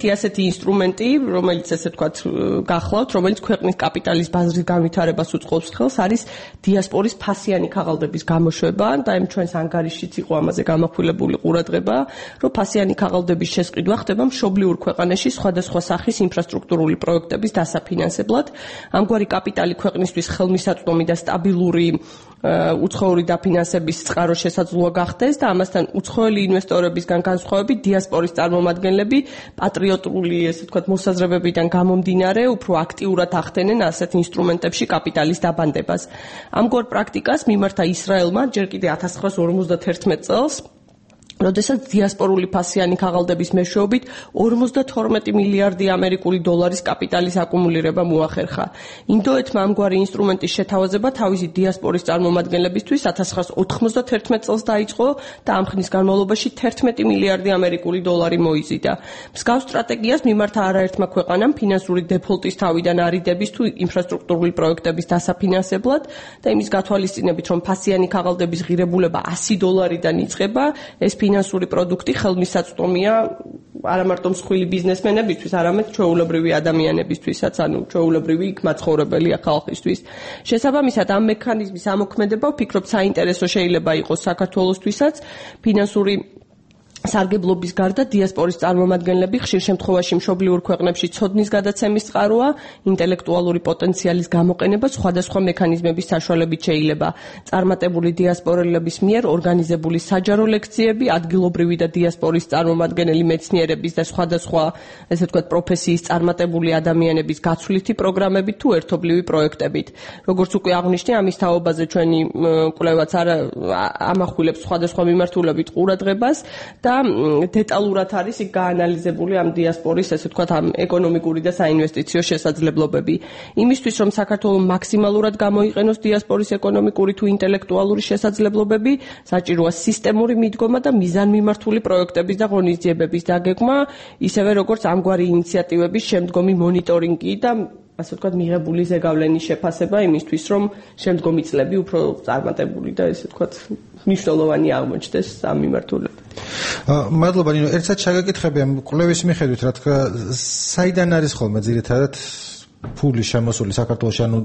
ერთი ასეთი ინსტრუმენტი, რომელიც ესე ვთქვათ, გახლავთ, რომელიც ქვეყნის კაპიტალის ბაზრის განვითარებას უწყობს ხელს, არის დიასპორის ფასიანი ქაღალდების გამოშვება და იმ ჩვენს ანგარიშიც იყო ამაზე გამახვილებული ყურადღება, რომ ფასიანი ქაღალდების შესყიდვა ხდება მშობლიურ ქვეყანაში სხვადასხვა სახის ინფრასტრუქტურული პროექტების დასაფინანსებლად. ამგვარი კაპიტალი ქვეყნისთვის ხელმისაწვდომი და სტაბილური უცხოური დაფინანსების წყარო შესაძლოა გახდეს და ამასთან უცხოელი ინვესტორებისგან განსხვავებით დიასპორის წარმომადგენლები პატრიოტული, ესე ვთქვათ, მოსაზრებებიდან გამომდინარე უფრო აქტიურად ახდენენ ასეთ ინსტრუმენტებში კაპიტალის დაბანდებას. ამგვარ პრაქტიკას მიმართა ისრაელმა ჯერ კიდევ ათას ცხრაას ორმოცდათერთმეტ წელს, როდესაც დიასპორული ფასიანი ქაღალდების მეშვეობით ორმოცდათორმეტი მილიარდი ამერიკული დოლარის კაპიტალის აკუმულირება მოახერხა. ინდოეთმა ამგვარი ინსტრუმენტის შეთავაზება თავისი დიასპორის წარმომადგენლებისთვის ათას ცხრაას ოთხმოცდათერთმეტ წელს დაიწყო და ამ ხნის განმავლობაში თერთმეტი მილიარდი ამერიკული დოლარი მოიზიდა. მსგავს სტრატეგიას მიმართა არაერთმა ქვეყანამ ფინანსური დეფოლტის თავიდან არიდების თუ ინფრასტრუქტურული პროექტების დასაფინანსებლად და იმის გათვალისწინებით, რომ ფასიანი ქაღალდების ღირებულება ასი დოლარიდან იწყება, ეს ფინანსური პროდუქტი ხელმისაწვდომია არა მარტო მსხვილი ბიზნესმენებისთვის, არამედ ჩვეულებრივი ადამიანებისთვისაც, ანუ ჩვეულებრივი იქ მაცხოვრებელი ხალხისთვის. შესაბამისად, ამ მექანიზმის ამოქმედება ვფიქრობ საინტერესო შეიძლება იყოს საქართველოსთვისაც. ფინანსური სარგებლობის გარდა დიასპორის წარმომადგენლები ხშირ შემთხვევაში მშობლიურ ქვეყნებში ცოდნის გადაცემის წყაროა, ინტელექტუალური პოტენციალის გამოყენება სხვადასხვა მექანიზმების საშუალებით შეიძლება. წარმატებული დიასპორელების მიერ ორგანიზებული საჯარო ლექციები, ადგილობრივი და დიასპორის წარმომადგენელი მეცნიერების და სხვადასხვა, ესე ვთქვათ, პროფესიის წარმატებული ადამიანების გაცვლითი პროგრამებით თუ ერთობლივი პროექტებით. როგორც უკვე აღნიშნე, ამის თაობაზე ჩვენი კვლევაც არა ამახვილებს სხვადასხვა მიმართულებით ყურადღებას და დეტალურად არის იქ გაანალიზებული ამ დიასპორის, ესე ვთქვათ, ამ ეკონომიკური და საინვესტიციო შესაძლებლობები. იმისთვის, რომ საქართველოს მაქსიმალურად გამოიყენოს დიასპორის ეკონომიკური თუ ინტელექტუალური შესაძლებლობები, საჭიროა სისტემური მიდგომა და მიზანმიმართული პროექტების და ღონისძიებების დაგეგმა, ისევე როგორც ამგვარი ინიციატივების შემდგომი მონიტორინგი და ასე ვთქვათ, მიღებული ზეგავლენის შეფასება იმისთვის, რომ შემდგომი წლები უფრო წარმატებული და ესე ვთქვათ, მნიშვნელოვანი აღმოჩნდეს ამ მიმართულებით. მადლობა ნინო, ერთად შეგაკითხები ამ კვლევის მიხედვით, რა თქმა, საიდან არის ხოლმე ძირითადად ფული შემოსული საქართველოში, ანუ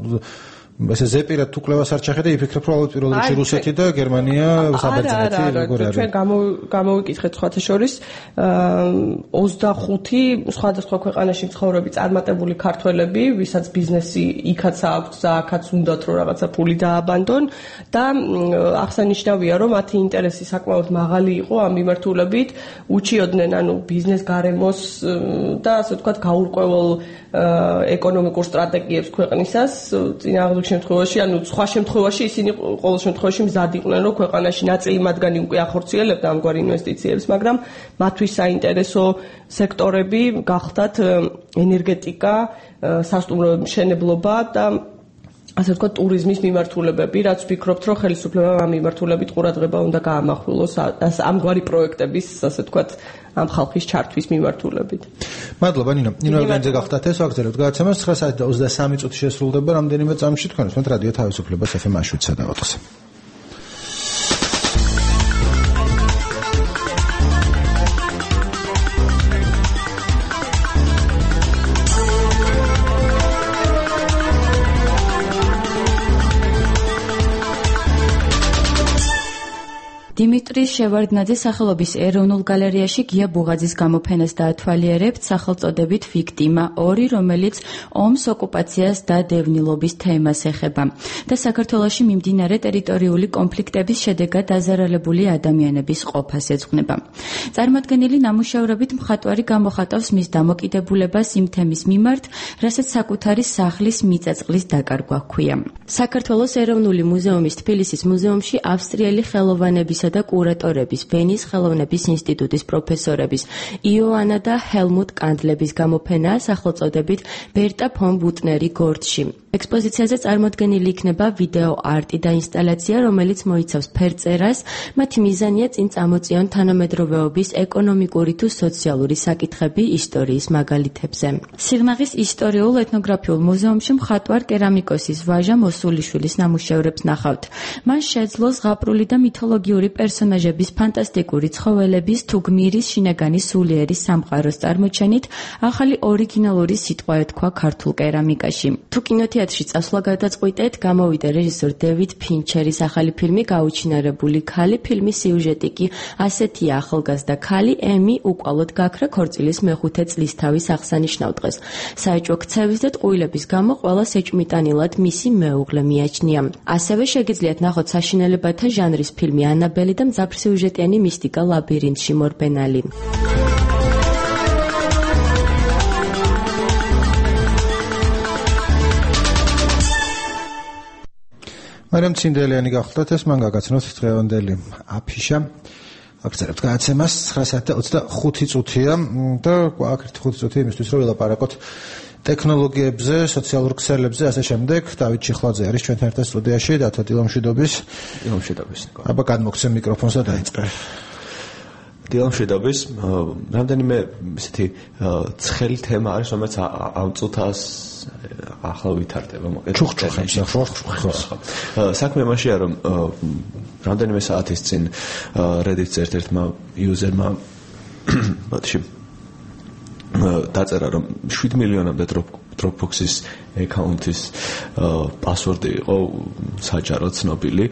ესე ზეპირად თუ კვლევას არ ჩახედე, იფიქრებ, რომ ალბათ პირველ რიგში რუსეთი და გერმანია საბერძნეთი როგორ არის. ჩვენ გამოვიკითხეთ სხვათა შორის ოცდახუთი სხვადასხვა ქვეყანაში მცხოვრები წარმატებული ქართველები, ვისაც ბიზნესი იქაც აქვს და აქაც უნდათ რომ რაღაცა ფული დააბანდონ და აღსანიშნავია, რომ მათი ინტერესი საკმაოდ მაღალი იყო ამ მიმართულებით, უჩიოდნენ ანუ ბიზნეს გარემოს და ასე ვთქვათ გაურკვეველ ეკონომიკურ სტრატეგიებს ქვეყნისას, წინააღმდეგ შემთხვევაში, ანუ სხვა შემთხვევაში ისინი ყოველ შემთხვევაში მზად იყვნენ, რომ ქვეყანაში ნაწილი მათგანი უკვე ახორციელებდა ამგვარ ინვესტიციებს, მაგრამ მათთვის საინტერესო სექტორები გახდათ ენერგეტიკა, სასტუმრო მშენებლობა და ასე ვთქვათ, ტურიზმის მიმართულებები, რაც ვფიქრობთ, რომ ხელისუფლებამ ამ მიმართულებით ყურადღება უნდა გაამახვილოს ამგვარი პროექტების, ასე ვთქვათ, ამ ხალხის ჩართვის მიმართულებით. მადლობა ნინო. ნინო ორგანიზე გახდათ ეს ვაგრძელებთ გადაცემას ცხრა საათი და ოცდასამი წუთი შესრულდება რამდენიმე წამში თქვენ ვსმენთ რადიო თავისუფლებას ეფ ემ შვიდსა და ოთხზე. დიმიტრი შევარდნაძის სახელობის ეროვნულ გალერეაში გია ბუღაძის გამოფენას დაათვალიერებთ სახელწოდებით ვიქტიმა ორი, რომელიც ომს, ოკუპაციას და დევნილობის თემას ეხება და საქართველოში მიმდინარე ტერიტორიული კონფლიქტების შედეგად დაზარალებული ადამიანების ყოფას ეძღვნება. წარმოდგენილი ნამუშევრებით მხატვარი გამოხატავს მის დამოკიდებულებას იმ თემის მიმართ, რასაც საკუთარი სახლის მიწაწყლის დაკარგვა ჰქვია. საქართველოს ეროვნული მუზეუმის თბილისის მუზეუმში ავსტრიელი ხელოვანების და კურატორების, ვენის ხელოვნების ინსტიტუტის პროფესორების იოანა და ჰელმუტ კანდლების გამოფენაა სახელწოდებით ბერტა ფონ ბუტნერი გორდში. ექსპოზიციაზე წარმოდგენილი იქნება ვიდეო არტი და ინსტალაცია, რომელიც მოიცავს ფერწერას, მათი მიზანია წინ წამოწიონ თანამედროვეობის ეკონომიკური თუ სოციალური საკითხები ისტორიის მაგალითებზე. სიღნაღის ისტორიულ ეთნოგრაფიულ მუზეუმში მხატვარ კერამიკოსის ვაჟა მოსულიშვილის ნამუშევრებს ნახავთ. მან შეძლო ზღაპრული და მითოლოგიური პერსონაჟების ფანტასტიკური ცხოველების თუ გმირის შინაგანი სულიერი სამყაროს წარმოჩენით ახალი ორიგინალური სიტყვა ეთქვა ქართულ კერამიკაში. თუ კინოთეატრში წასვლა გადაწყვიტეთ, გამოვიდა რეჟისორ დევიდ ფინჩერის ახალი ფილმი გაუჩინარებული ქალი. ფილმის სიუჟეტი კი ასეთია: ახალგაზრდა ქალი ემი უკვალოდ გაქრა ქორწილის მეხუთე წლისთავის აღსანიშნავ დღეს. საეჭვო ქცევის და ტყუილების გამო ყველას ეჭვმიტანილად მისი მეუღლე მიაჩნია. ასევე შეგიძლიათ ნახოთ საშინელებათა ჟანრის ფილმი ანაბელი და მძაფრსიუჟეტიანი მისტიკა ლაბირინთში მორბენალი. მარიამ ცინდელიანი გახლდათ ეს მან გაგაცნოთ დღევანდელი აფიშა. აგრძელებთ გადაცემას ცხრა საათი და ოცდახუთი წუთია და აქ ერთი ხუთი წუთი იმისთვის რომ ველაპარაკოთ ტექნოლოგიებზე, სოციალურ ქსელებზე, ასე შემდეგ. დავით ჩიხლაძე არის ჩვენთან ერთად სტუდიაში, დათო დილამშვიდობის. დილამშვიდობის. აბა გადმოგცემ მიკროფონს და დაიწყე. დილამშვიდობის. რამდენიმე ესეთი ცხელი თემა არის, რომელიც ამ წუთას ახლა ვითარდება, მოკეთ. ჩუხჩუხებს ახლა. საქმე იმაშია, რომ რამდენიმე საათის წინ Reddit-ს ერთ-ერთმა user-მა ბატში დაწერა, რომ შვიდ მილიონამდე Dropbox-ის აკაუნტის პასვორდი იყო საჯარო ცნობილი.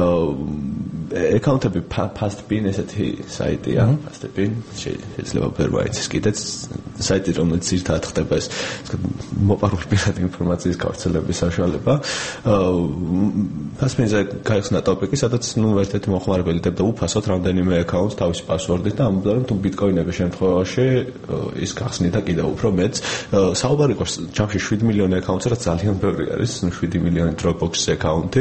აკაუნტები Fastbin ესეთი საიტია, Fastbin შეიძლება ვერ ვაიცის კიდეც საიტი, რომელიც ძირითადად ხდება ეს მოპარული პირადი ინფორმაციის გავრცელების საშუალება. Fastbin-ზე გაიხსნა ტოპიკი, სადაც ნუ ერთ-ერთი მოხმარებელი დებდა უფასოდ რამდენიმე აკაუნტს თავისი პასვორდით და ამბობდა, რომ თუ ბიტკოინების შემთხვევაში ის გახსნიდა კიდევ უფრო მეც. საუბარი ყავს ჯამში შვიდ მილიონი აკაუნტს, რაც ძალიან ბევრი არის, შვიდი მილიონი Dropbox-ის აკაუნტი.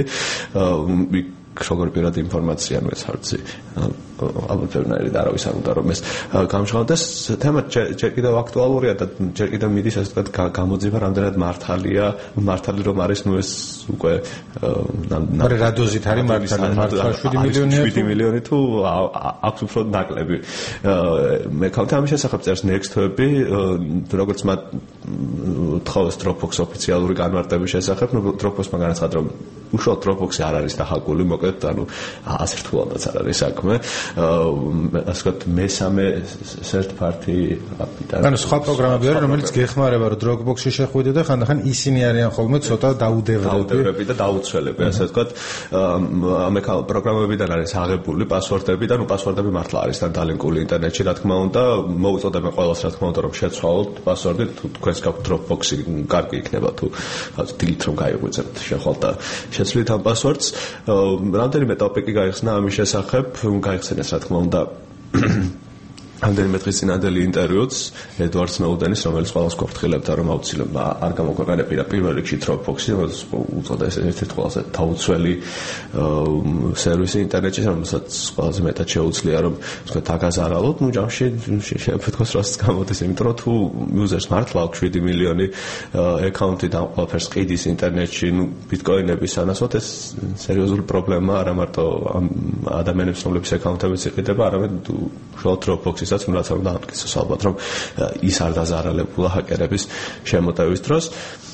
როგორ პირადი ინფორმაცია, ანუ ეს არცი ალბათ ბევრნაირად არავის არ უნდა რომ ეს გამჟღავნდეს. თემა ჯერ კიდევ აქტუალურია და ჯერ კიდევ მიდის ასე ვთქვათ გამოძიება, რამდენად მართალია, მართალი რომ არის, ნუ ეს უკვე არა რადოზით არის მართალი, მართლა შვიდი მილიონია, შვიდი მილიონი თუ აქვს უფრო ნაკლები. მე კავთე ამის შესახებ წერს Next-ები, როგორც მათ თხოვეს Dropbox ოფიციალური განმარტების შესახებ, ნუ Dropbox-მა განაცხადა, რომ უშუალოდ Dropbox-ი არ არის დახაკული, მოკლედ, ანუ ასე რთულადაც არ არის საქმე. ასე ვთქვათ, მესამე third party აპიტარი. ანუ სხვა პროგრამები არის, რომელიც გეხმარება, რომ Dropbox-ში შეხვიდე და ხანდახან ისინი არიან ხოლმე ცოტა დაუდევრები. დაუდევრები და დაუცველები, ასე ვთქვათ. ამ პროგრამებიდან არის აღებული პასვორდები და ნუ პასვორდები მართლა არის თან დალინკული ინტერნეტში, რა თქმა უნდა, მოვუწოდებენ ყველას, რა თქმა უნდა, რომ შეცვალოთ პასვორდი, თუ თქვენს გაქვთ Dropbox-ი, კარგი იქნება თუ delete რომ გაიღვიძებთ, შეხვალთ და შეცვლით ამ პასვორდს. რამდენიმე ტოპიკი გაიხსნა ამის შესახებ, გაიხსენეს რა თქმა უნდა რამდენიმე დღის წინანდელი ინტერვიუც ედვარდ სნოუდენის, რომელიც ყველას გვაფრთხილებდა, რომ აუცილებლად არ გამოგვეყენებინა პირველ რიგში Dropbox-ი, რომელიც უწოდა ეს ერთ-ერთი ყველაზე დაუცველი სერვისი ინტერნეტში, რომელსაც ყველაზე მეტად შეუძლია რომ ვთქვათ აგაზარალოთ. ნუ ჯამში შეიძლება ვთქვათ რასაც გამოდის, იმიტომ რომ თუ users მართლა აქვს შვიდი მილიონი აკაუნტი და ყველაფერს ყიდის ინტერნეტში, ნუ ბიტკოინების ანასოთ ეს სერიოზული პრობლემაა, არა მარტო ამ ადამიანების რომლების აკაუნტებიც იყიდება, არამედ უშუალოდ Dropbox-ის რაც უნდა რომ დაამტკიცოს ალბათ, რომ ის არ დაზარალებულა ჰაკერების შემოტევის დროს.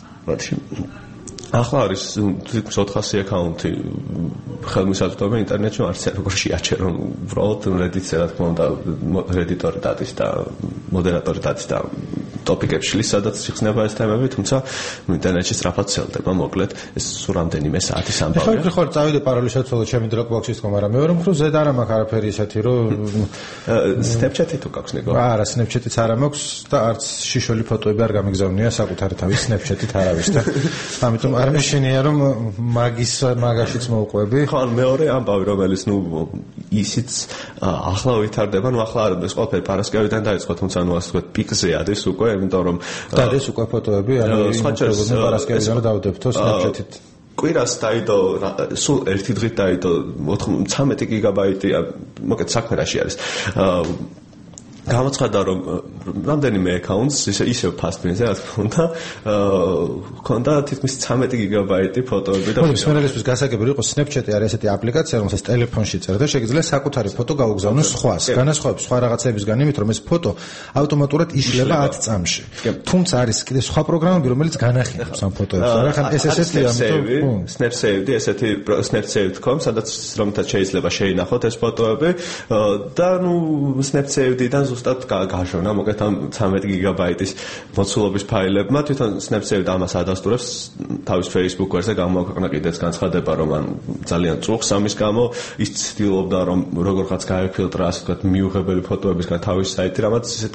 ახლა არის თითქმის ოთხასი აკაუნტი ხელმისაწვდომი ინტერნეტში, არც როგორ შეაჩერონ, უბრალოდ Reddit-ზე რა თქმა უნდა რედიტორი დადის და მოდერატორი დადის და ტოპიკებში შლის, სადაც იხსნება ეს თემები, თუმცა ინტერნეტში სწრაფად ცელდება, მოკლედ ეს სულ რამდენიმე საათის ამბავია. ხო, ხო, ხო, წავიდე პაროლი შეცვალო ჩემი Dropbox-ის თქო, მაგრამ მეორე მხრივ ზედ არა მაქვს არაფერი ისეთი, რომ Snapchat-ი თუ გაქვს ნიკო? არა, Snapchat-იც არ მაქვს და არც შიშველი ფოტოები არ გამიგზავნია საკუთარი თავის Snapchat-ით არავის და ამიტომ არ მეშინია რომ მაგის მაგაშიც მოვყვები. ხო, მეორე ამბავი, რომელიც ნუ ისიც ახლა ვითარდება, ნუ ახლა ეს ყველაფერი პარასკევიდან დაიწყო, თუმცა ნუ ასე ვთქვათ პიკზე არის უკვე, იმიტომ რომ დადეს უკვე ფოტოები, ანუ იმ პარასკევიდან დავდებთო Snapchat-ით. კვირას დაიდო, სულ ერთი დღით დაიდო ცამეტი გიგაბაიტი, მოკეთ საქმე რაში არის. გამოცხადა რომ რამდენიმე აკაუნტს ისე ისე ფასტბინზე რა თქმა უნდა ქონდა თითქმის ცამეტი გიგაბაიტი ფოტოები და მოსმენელისთვის გასაგებია იყო Snapchat-ი არის ესეთი აპლიკაცია რომელსაც ტელეფონში წერდა და შეგიძლია საკუთარი ფოტო გაუგზავნოს სხვას განასხვავებს სხვა რაღაცებისგან იმით რომ ეს ფოტო ავტომატურად იშლება ათ წამში თუმცა არის კიდე სხვა პროგრამები რომელიც განახილავს ამ ფოტოებს რა ხან ეს ესეთი ამიტომ Snapsave-ი ესეთი Snapsave თქო სადაც რომთაც შეიძლება შეინახოთ ეს ფოტოები და ნუ Snapsave-დან ზუსტად გაშოვნა მოკლედ ამ ცამეტი გიგაბაიტის მოცულობის ფაილებმა თვითონ Snapsave და ამას ადასტურებს თავის Facebook ვერსზე გამოაქვეყნა კიდეც განცხადება რომ ან ძალიან წუხს ამის გამო ის ცდილობდა რომ როგორღაც გაეფილტრა ასე ვთქვათ მიუღებელი ფოტოებისგან თავის საიტი რამაც ისეთ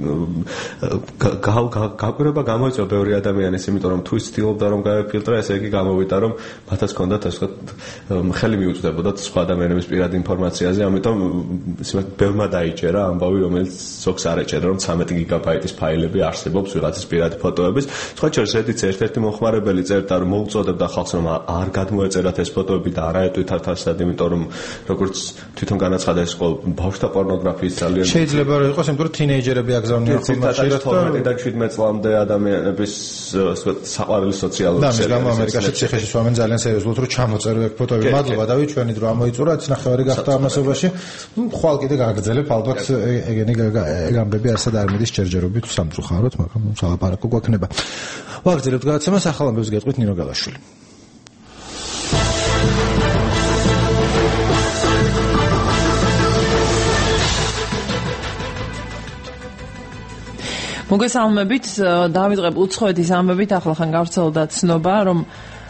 გაკვირვება გამოიწვია ბევრი ადამიანის იმიტომ რომ თუ ის ცდილობდა რომ გაეფილტრა ესე იგი გამოვიდა რომ მათაც ჰქონდათ ასე ვთქვათ ხელი მიუწვდებოდათ სხვა ადამიანების პირადი ინფორმაციაზე ამიტომ ისე ბევრმა დაიჭერა ამბავი რომელიც ზოგს არ ეჭერა რომ ცამეტი გიგაბაიტის ფაილები არსებობს ვიღაცის პირადი ფოტოების სხვა შორის ზედიც ერთ-ერთი მომხმარებელი წერდა რომ მოუწოდებდა ხალხს რომ არ გადმოეწერათ ეს ფოტოები და არაეტყვით არასად იმიტომ რომ როგორც თვითონ განაცხადა ეს ყოველ ბავშვთა პორნოგრაფიის ძალიან შეიძლება რომ იყოს იმიტომ რომ თინეიჯერები აგზავნიან ხომაში თორმეტი და შვიდმეტ წლამდე ადამიანების საყვარელი სოციალური ქსელი და ამის გამო ამერიკაში ციხეში სვამენ ძალიან სერიოზულად რომ ჩამოწერო ეგ ფოტოები მადლობა დავით ჩვენი დრო ამოიწურა ეს ნახევარი გახდა ამასობაში ხვალ კიდე გაგრძელებ ალბათ ეგენი გამბები არასად არ მიდის ჯერჯერობით სამწუხაროდ მაგრამ სალაპარაკო გვექნება ვაგრძელებთ გადაცემას ახალ ამბებს გეტყვით ნინო გალაშვილი მოგესალმებით დავიწყებ უცხოეთის ამბებით ახლა ხან გავრცელდა ცნობა რომ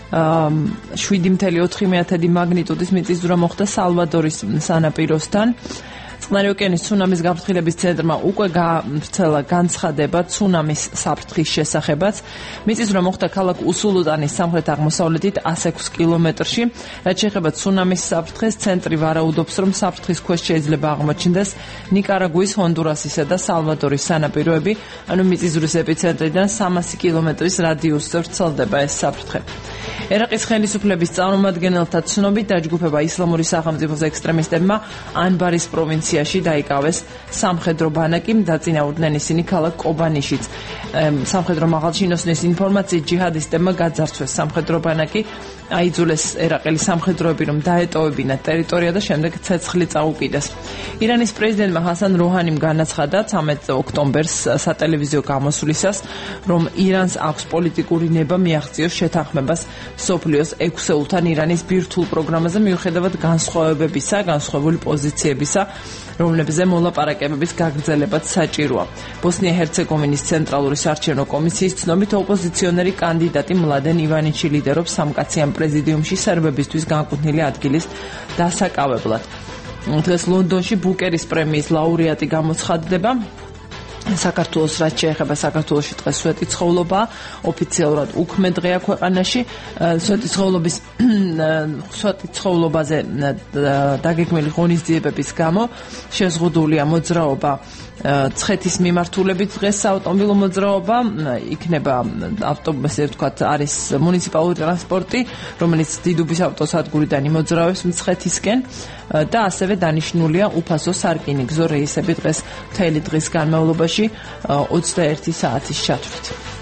შვიდი წუთი ოთხი მეათედი მაგნიტუდის მიწისძვრა მოხდა სალვადორის სანაპიროსთან წყნარი ოკეანის ცუნამის გაფრთხილების ცენტრმა უკვე გავრცელა განცხადება ცუნამის საფრთხის შესახებაც. მიწისძვრა მოხდა ქალაქ უსულუტანის სამხრეთ-აღმოსავლეთით ას ექვსი კილომეტრში. რაც შეეხება ცუნამის საფრთხეს, ცენტრი ვარაუდობს, რომ საფრთხის ქვეშ შეიძლება აღმოჩნდეს ნიკარაგუის, ჰონდურასისა და სალვადორის სანაპიროები, ანუ მიწისძვრის ეპიცენტრიდან სამასი კილომეტრის რადიუსზე ვრცელდება ეს საფრთხე. ერაყის ხელისუფლების წარმომადგენელთა ცნობით დაჯგუფება ისლამური სახელმწიფოს ექსტრემისტებმა ანბარის პროვინციაში დაიკავეს სამხედრო ბანაკი, დაწინაურდნენ ისინი ქალაქ კობანიშიც. სამხედრო მაღალჩინოსნის ინფორმაციით ჯიჰადისტებმა გაძარცვეს სამხედრო ბანაკი, აიძულეს ერაყელი სამხედროები რომ დაეტოვებინათ ტერიტორია და შემდეგ ცეცხლი წაუკიდეს. ირანის პრეზიდენტმა ჰასან როჰანიმ განაცხადა ცამეტ ოქტომბერს სატელევიზიო გამოსვლისას, რომ ირანს აქვს პოლიტიკური ნება მიაღწიოს შეთანხმებას სოფლიოს ექვსეულთან ირანის ბირთვულ პროგრამაზე მიუხედავად განსხვავებებისა, განსხვავებული პოზიციებისა, რომლებზე მოლაპარაკებების გაგრძელებაც საჭიროა. ბოსნია-ჰერცეგოვინის ცენტრალური საარჩევნო კომისიის ცნობით ოპოზიციონერი კანდიდატი მლადენ ივანიჩი ლიდერობს სამკაციან პრეზიდიუმში სერბებისთვის განკუთვნილი ადგილის დასაკავებლად. დღეს ლონდონში ბუკერის პრემიის ლაურეატი გამოცხადდება. საქართველოს რაც შეეხება საქართველოში დღეს სვეტიცხოვლობა ოფიციალურად უქმე დღეა ქვეყანაში სვეტიცხოვლობის სვეტიცხოვლობაზე დაგეგმილი ღონისძიებების გამო შეზღუდულია მოძრაობა ცხეთის მიმართულებით დღეს საავტომობილო მოძრაობა იქნება ავტობუსი ვთქვათ არის მუნიციპალური ტრანსპორტი რომელიც დიდუბის ავტოსადგურიდან იმოძრავებს მცხეთისკენ და ასევე დანიშნულია უფასო სარკინიგზო რეისები დღეს მთელი დღის განმავლობაში ოცდაერთი საათის ჩათვლით.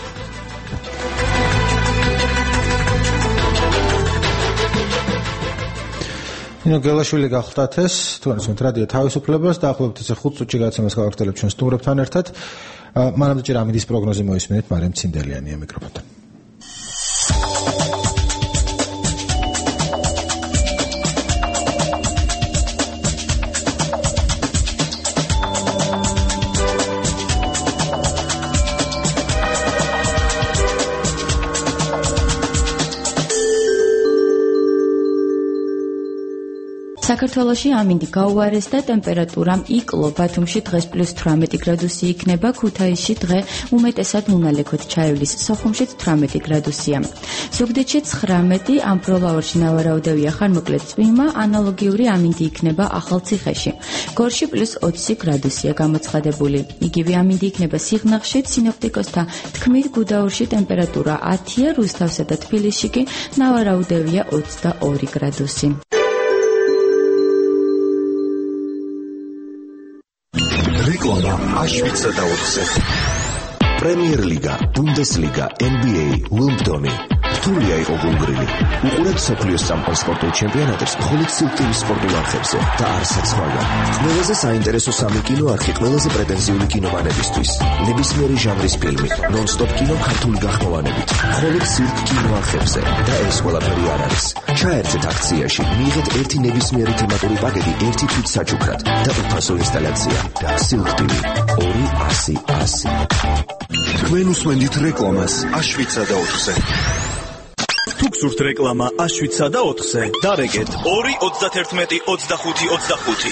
ნინო გელაშვილი გახლდათ ეს თუნდაც რადიო თავისუფლებას და ახლობთ ესე ხუთ წუთში გადაცემას გავაგრძელებთ ჩვენ სტუმრებთან ერთად. მანამდე ჯერ ამინდის პროგნოზი მოისმინეთ მარიამ ცინდელიანია მიკროფონთან. საქართველოში ამინდი გაუარესდა ტემპერატურამ იკლო ბათუმში დღეს პლუს თვრამეტი გრადუსი იქნება ქუთაისში დღე უმეტესად მონალექოთ ჩაივლის სოხუმშიც თვრამეტი გრადუსია ზუგდიდში ცხრამეტი ამბროლაურში ნავარაუდევია ხანმოკლე წვიმა ანალოგიური ამინდი იქნება ახალციხეში გორში პლუს ოცი გრადუსია გამოცხადებული იგივე ამინდი იქნება სიღნაღში სინოპტიკოსთა თქმით გუდაურში ტემპერატურა ათია რუსთავსა და თბილისში კი ნავარაუდევია ოცდაორი გრადუსი რეკლამა აშვიდსა და ოთხზე. პრემიერ ლიგა, ბუნდესლიგა, ენ ბი ეი, უიმბლდონი. რთულია იყო გულგრილი. უყურებთ მსოფლიოს სამყარო სპორტულ ჩემპიონატებს მხოლოდ სიუტილის სპორტულ არხებზე და არცაც სხვაგან. ყველაზე საინტერესო სამი კინო არხი ყველაზე პრეტენზიული კინომანებისთვის. ნებისმიერი ჟანრის ფილმი, ნონ-სტოპ კინო ქართული გახმოვანებით. მხოლოდ სიუტ კინო არხებზე და ეს ყველაფერი არ არის. ჩაერთეთ აქციაში, მიიღეთ ერთი ნებისმიერი თემატური პაკეტი ერთი თვით საჩუქრად და უფასო ინსტალაცია. სიუტ ტივი ორი ასი ასი. თქვენ უსმენთ რეკლამას აშვიდსა და ოთხზე. თუ გსურთ რეკლამა აშვიდსა და ოთხზე, დარეგეთ ორი ოცდაათერთმეტი ოცდახუთი ოცდახუთი.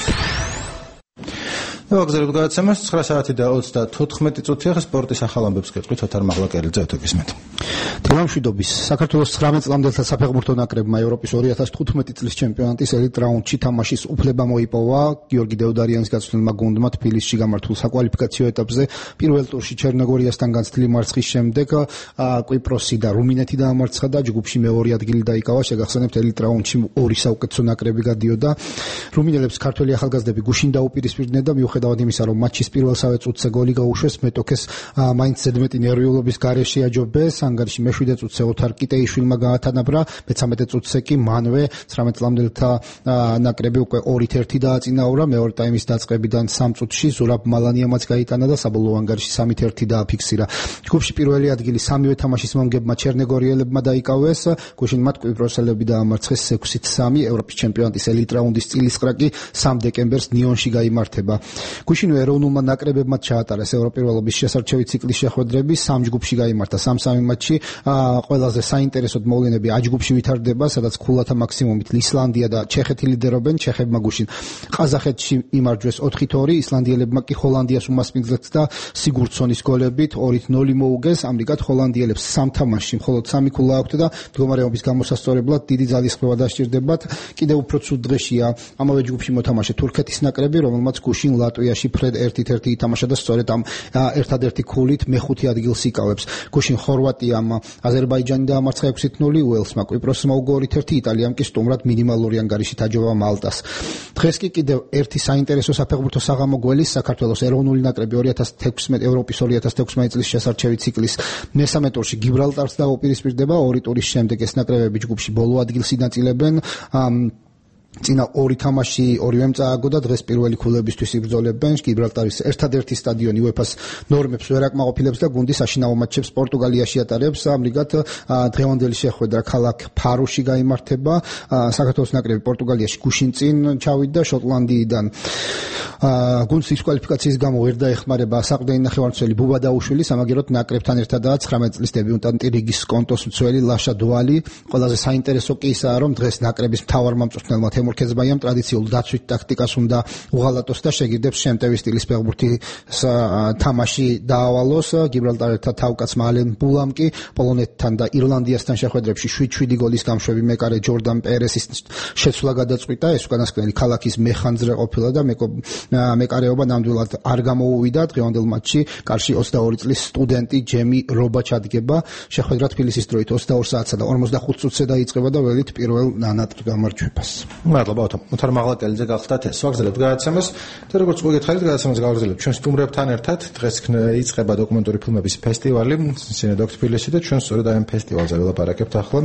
ვაგზავნებთ გადაცემას ცხრა საათი და ოცდათოთხმეტი წუთი. ახლა სპორტის ახალ ამბებს გეტყვით ოთარ მაღლაკელიძე ეთოგისმეთ. თამამშვიდობის საქართველოს ცხრამეტ წლამდელთა საფეხბურთო ნაკრებმა ევროპის ორი ათას თხუთმეტი წლის ჩემპიონატის ელიტ რაუნდში თამაშის უფლება მოიპოვა. გიორგი დეუდარიანის გაცვლილმა გუნდმა თბილისში გამართულ საკვალიფიკაციო ეტაპზე პირველ ტურში ჩერნოგორიასთან განცდილი მარცხის შემდეგ კვიპროსი და რუმინეთი დაამარცხა და ჯგუფში მეორე ადგილი დაიკავა. შეგახსენებთ, ელიტ რაუნდში ორი საუკეთესო ნაკრები გადიოდა. რუმინელებს ქართველი ახალგაზრდები გუშინ დაუპირისპირდნენ და მიუხედავად იმისა, რომ მატჩის პირველსავე წუთზე გოლი გაუშვეს, მეტოქეს მაინც ზედმეტი ნერვიულობის გარეშე აჯობეს. ანგარიში მეშვიდე წუთზე ოთარ კიტეიშვილმა გაათანაბრა, მეთერთმეტე წუთზე კი მანვე ცხრამეტ წლამდელთა ნაკრები უკვე ორით ერთი დააწინაურა. მეორე ტაიმის დაწყებიდან სამ წუთში ზურაბ მალანიამაც გაიტანა და საბოლოო ანგარიში სამით ერთი დააფიქსირა. ჯგუფში პირველი ადგილი სამივე თამაშის მომგებმა ჩერნოგორიელებმა დაიკავეს. გუშინ მათ კვიპროსელები დაამარცხეს ექვსით სამი. ევროპის ჩემპიონატის ელიტ რაუნდის წილისყრა კი სამ დეკემბერს ნიონში გაიმართება. გუშინვე ეროვნულმა ნაკრებებმა ჩაატარეს ევროპირველობის შესარჩევი ციკლის შეხვედრები. სამ ჯგუფში გაიმართა სამ-სამი მატჩი. ყველაზე საინტერესოდ მოვლენები აჯგუფში ვითარდება, სადაც ქულათა მაქსიმუმით ისლანდია და ჩეხეთი ლიდერობენ. ჩეხებმა გუშინ ყაზახეთში იმარჯვეს ოთხით ორი, ისლანდიელებმა კი ჰოლანდიას უმასპინძლეთ და სიგურდსონის გოლებით ორით ნული მოუგეს. ამრიგად ჰოლანდიელებს სამ თამაშში მხოლოდ სამი ქულა აქვთ და მდგომარეობის გამოსასწორებლად დიდი ძალისხმევა დასჭირდებათ. კიდევ უფრო ცუდ დღეშია ამავე ჯგუფში მოთამაშე თურქეთის ნაკრები, რომელმაც გუშინ ლატვიაში ფრედ ერთით ერთი ითამაშა და სწორედ ამ ერთადერთი ქულით მეხუთე ადგილს იკავებს. გუშინ ხორვატიამ აზერბაიჯანი დაამარცხა ექვსით ნული, უელსმა კვიპროსმა უგო ორით ერთი, იტალიამ კი სტუმრად მინიმალური ანგარიშით აჯობა მალტას. დღეს კი კიდევ ერთი საინტერესო საფეხბურთო საღამო გველის საქართველოს ეროვნული ნაკრები ორი ათას თექვსმეტი ევროპის ორი ათას თექვსმეტი წლის შესარჩევი ციკლის მესამე ტურში გიბრალტარს დაუპირისპირდება. ორი ტურის შემდეგ ეს ნაკრებები ჯგუფში ბოლო ადგილს ინაწილებენ. წინა ორი თამაში ორივემ წააგო და დღეს პირველი ქულებისთვის იბრძოლებენ. გიბრალტარის ერთადერთი სტადიონი უეფას ნორმებს ვერ აკმაყოფილებს და გუნდი საშინაო მატჩებს პორტუგალიაში ატარებს. ამრიგად დღევანდელი შეხვედრა ქალაქ ფარუში გაიმართება. საქართველოს ნაკრები პორტუგალიაში გუშინ წინ ჩავიდა შოტლანდიიდან. გუნდს დისკვალიფიკაციის გამო ვერ დაეხმარება საყრდენი ნახევარმცველი ბუბა დაუშვილი. სამაგეროდ ნაკრებთან ერთადაა ცხრამეტ წლის დებიუტანტი რიგის კონტოს მცველი ლაშა დუალი. ყველაზე საინტერესო კი ისაა, რომ დღეს ნაკრების მთავარმა მწვრთნელმა თემურ ქეძბაიამ ტრადიციულ დაცვით ტაქტიკას უნდა უღალატოს და შეგირდებს შემტევი სტილის ფეხბურთის თამაში დაავალოს. გიბრალტართან თავკაცმა ალენ ბულამ კი პოლონეთთან და ირლანდიასთან შეხვედრებში შვიდ შვიდი გოლის გამშვები მეკარე ჯორდან პერესის შეცვლა გადაწყვიტა. ეს უკანასკნელი ქალაქის მეხანძრე ყოფილა და მეკარეობა ნამდვილად არ გამოუვიდა. დღევანდელ მატჩში კარში ოცდაორი წლის სტუდენტი ჯემი რობა ჩადგება. შეხვედრა თბილისის დროით ოცდაორ საათსა და ორმოცდახუთ წუთზე დაიწყება და ველით პირველ ნანატრ გამარჯვებას. მადლობა ოთარ მაღლაკელიძე გახლდათ ეს ვაგზავნებთ გადაცემას და როგორც უკვე გითხარით გადაცემას გავაგრძელებთ ჩვენ სტუმრებთან ერთად. დღეს იწყება დოკუმენტური ფილმების ფესტივალი სინედოქ თბილისში და ჩვენ სწორედ ამ ფესტივალზე ველაპარაკებთ ახლა.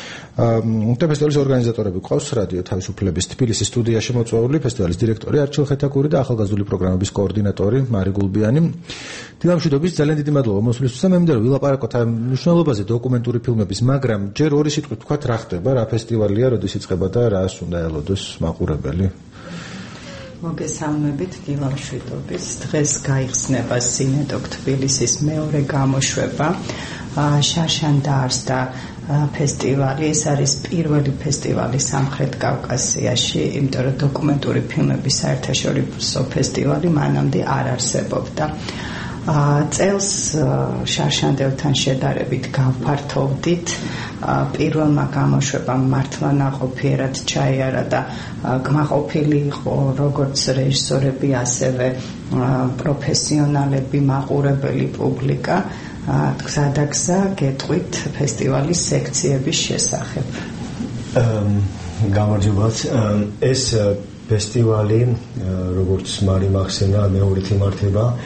და ფესტივალის ორგანიზატორები ყავს რადიო თავისუფლების თბილისის სტუდიაში მოწვეული ფესტივალის დირექტორი არჩილ ხეთაკური და ახალგაზრდული პროგრამების კოორდინატორი მარი გულბიანი. დილამშვიდობის, ძალიან დიდი მადლობა მოსვლისთვის და მე მინდა რომ ვილაპარაკოთ ამ მნიშვნელობაზე დოკუმენტური ფილმების, მაგრამ ჯერ ორი სიტყვით თქვათ რა ხდება, რა ფესტივალია, როდის იწყება და რას უნდა ელოდოს მაყურებელი. მოგესალმებით, დილამშვიდობის. დღეს გაიხსნება სინედოქ თბილისის მეორე გამოშვება შარშანდარს და ფესტივალი. ეს არის პირველი ფესტივალი სამხრეთ კავკასიაში, იმიტომ რომ დოკუმენტური ფილმების საერთაშორისო ფესტივალი მანამდე არ არსებობდა. წელს შარშანდელთან შედარებით გავფართოვდით. პირველმა გამოშვებამ მართლა ნაყოფიერად ჩაიარა და კმაყოფილი იყო როგორც რეჟისორები, ასევე პროფესიონალები, მაყურებელი პუბლიკა. გზადაგზა გეტყვით ფესტივალის სექციების შესახებ. გამარჯობათ. ეს ფესტივალი, როგორც მარი მახსენა, მეორედ იმართება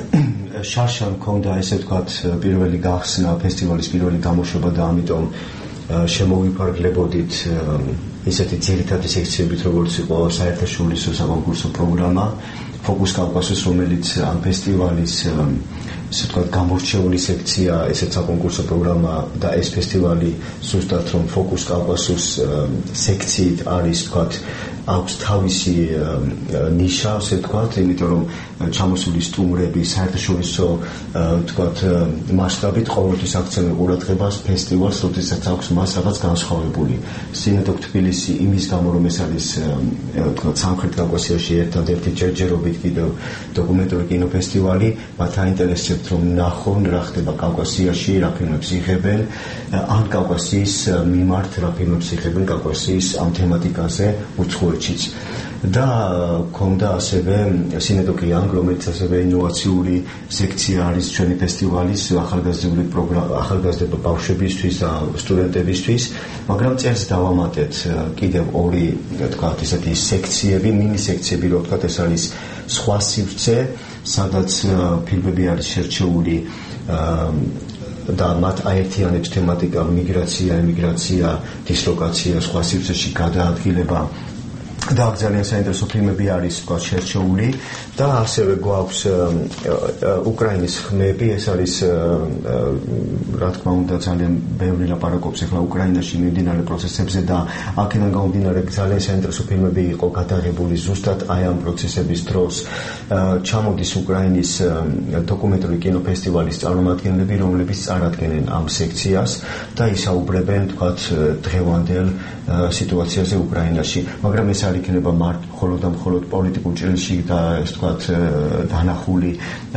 შარშან მქონდა ესე ვთქვათ პირველი გახსნა ფესტივალის პირველი გამოშვება და ამიტომ შემოვიფარგლებოდით ისეთი ძირითადი სექციებით როგორც იყო საერთაშორისო საკონკურსო პროგრამა Focus Caucasus, რომელიც ამ ფესტივალის ესე ვთქვათ გამორჩეული სექცია, ესეც საკონკურსო პროგრამა და ეს ფესტივალი ზუსტად რომ Focus Caucasus სექციით არის ვთქვათ აქვს თავისი ნიშა, ასე ვთქვათ, იმიტომ რომ ჩამოსული სტუმრები საერთაშორისო ვთქვათ მასშტაბით ყოველთვის აქცევენ ყურადღებას ფესტივალს, როდესაც აქვს მას რაღაც განსხვავებული. Cinedok Tbilisi იმის გამო რომ ეს არის ვთქვათ სამხრეთ კავკასიაში ერთადერთი ჯერჯერობით კიდევ დოკუმენტური კინოფესტივალი, მათ აინტერესებთ რომ ნახონ რა ხდება კავკასიაში, რა ფილმებს იღებენ, ან კავკასიის მიმართ რა ფილმებს იღებენ კავკასიის ამ თემატიკაზე უცხოეთშიც. და ქონდა ასევე Cinedok Young, რომელიც ასევე ინოვაციური სექცია არის ჩვენი ფესტივალის ახალგაზრდული პროგრამა, ახალგაზრდა ბავშვებისთვის და სტუდენტებისთვის, მაგრამ წელს დავამატეთ კიდევ ორი, თქვათ, ესეთი სექციები, მინი სექციები, რო ვთქვათ, ეს არის სხვა სივრცე, სადაც ფილმები არის შერჩეული და მათ აერთიანებს თემატიკა მიგრაცია, ემიგრაცია, დისლოკაცია, სხვა სივრცეში გადაადგილება და ძალიან საინტერესო ფილმები არის თქვათ შერჩეული და ასევე გვაქვს უკრაინის ხმები, ეს არის რა თქმა უნდა ძალიან ბევრი ლაპარაკობს ახლა უკრაინაში მიმდინარე პროცესებზე და აქედან გამომდინარე ძალიან საინტერესო ფილმები იყო გადაღებული ზუსტად აი ამ პროცესების დროს. ჩამოდის უკრაინის დოკუმენტური კინოფესტივალის წარმომადგენლები, რომლებიც წარადგენენ ამ სექციას და ისაუბრებენ თქვათ დღევანდელ სიტუაციაზე უკრაინაში, მაგრამ ეს არ იქნება მხოლოდ და მხოლოდ პოლიტიკურ ჭრილში და ეს თქვათ დანახული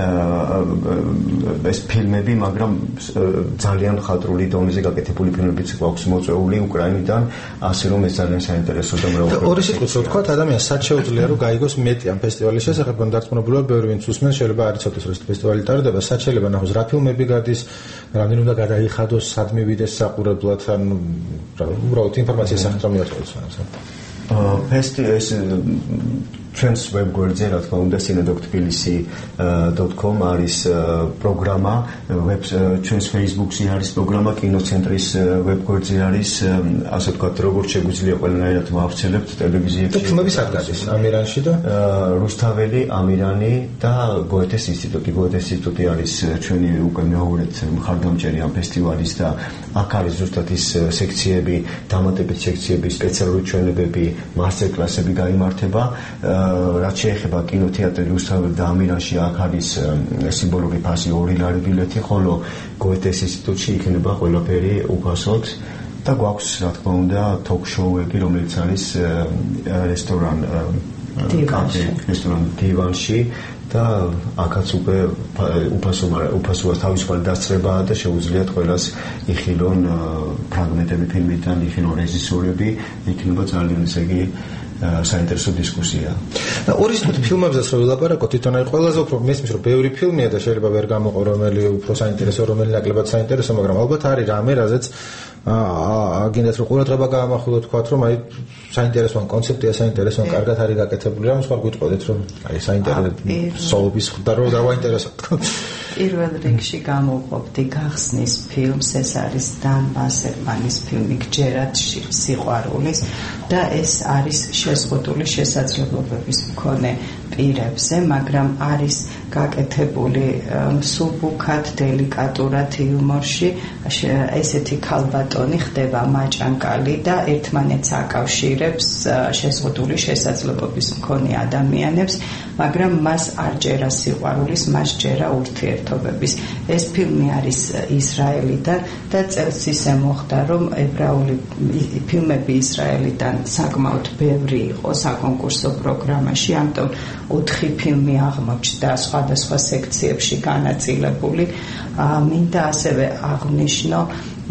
ეს ფილმები, მაგრამ ძალიან ხატრული დონეზე გაკეთებული ფილმებიც გვაქვს მოწვეული უკრაინიდან, ასე რომ ეს ძალიან საინტერესო და მრავალფეროვანი. ორი სიტყვით ვთქვათ, ადამიანს სად შეუძლია რომ გაიგოს მეტი ამ ფესტივალის შესახებ, რომ დარწმუნებულია ბევრი ვინც უსმენს, შეიძლება არ იცოდეს რომ ეს ფესტივალი ტარდება, სად შეიძლება ნახოს, რა ფილმები გადის, რამდენი უნდა გადაიხადოს, სად მივიდეს საყურებლად, ან უბრალოდ ინფორმაციის სახით რომ მიაწოდოს. ფესტივალის ჩვენს ვებგვერდზე, რა თქმა უნდა, cinedok tbilisi dot com არის პროგრამა, ჩვენს Facebook-ზე არის პროგრამა, კინოცენტრის ვებგვერდზე არის, ასე ვთქვათ, როგორც შეგვიძლია ყველანაირად ვავრცელებთ ტელევიზიებში. ფილმები სად გადის? ამირანში და რუსთაველი, ამირანი და გოეთეს ინსტიტუტი. გოეთეს ინსტიტუტი არის ჩვენი უკვე მეორედ მხარდამჭერი ამ ფესტივალის და აქ არის ზუსტად ის სექციები, დამატებით სექციები, სპეციალური ჩვენებები, მასტერ-კლასები გაიმართება. რაც შეეხება კინოთეატრი რუსთაველი და ამირანში, აქ არის სიმბოლური ფასი ორი ლარი ბილეთი, ხოლო გოეთეს ინსტიტუტში იქნება ყველაფერი უფასოდ და გვაქვს, რა თქმა უნდა, თოქ-შოუები, რომელიც არის რესტორან კაფე, რესტორან დივანში და აქაც უკვე უფასო უფასოა თავისუფალი დასწრებაა და შეუძლიათ ყველას იხილონ ფრაგმენტები ფილმიდან, იხილონ რეჟისორები, იქნება ძალიან ესე იგი საინტერესო დისკუსია. და ორი სიტყვით ფილმებზეც რომ ვილაპარაკოთ, თვითონ აი ყველაზე უფრო მესმის რომ ბევრი ფილმია და შეიძლება ვერ გამოყო რომელი უფრო საინტერესო, რომელი ნაკლებად საინტერესო, მაგრამ ალბათ არის რამე, რაზეც აგინდათ რომ ყურადღება გაამახვილოთ, თქვათ რომ აი საინტერესო კონცეფტია, საინტერესო, კარგად არის გაკეთებული, რამე სხვა გიტყოდეთ რომ აი საინტერესო სოუვის და რომ დავაინტერესოთ. პირველ რიგში გამოვყოფდი გახსნის ფილმს, ეს არის დან ვასერმანის ფილმი გჯერათ სიყვარულის და ეს არის შეზღუდული შესაძლებლობების მქონე პირებზე, მაგრამ არის გაკეთებული მსუბუქად, დელიკატურად, იუმორში, ესეთი ქალბატონი ხდება მაჭანკალი და ერთმანეთს აკავშირებს შეზღუდული შესაძლებლობის მქონე ადამიანებს, მაგრამ მას არ ჯერა სიყვარულის, მას ჯერა ურთიერთობების. ეს ფილმი არის ისრაელიდან და წელს ისე მოხდა, რომ ებრაული ფილმები ისრაელიდან საკმაოდ ბევრი იყო საკონკურსო პროგრამაში, ამიტომ ოთხი ფილმი აღმოჩნდა სხვადასხვა სექციებში განაწილებული. მინდა ასევე აღვნიშნო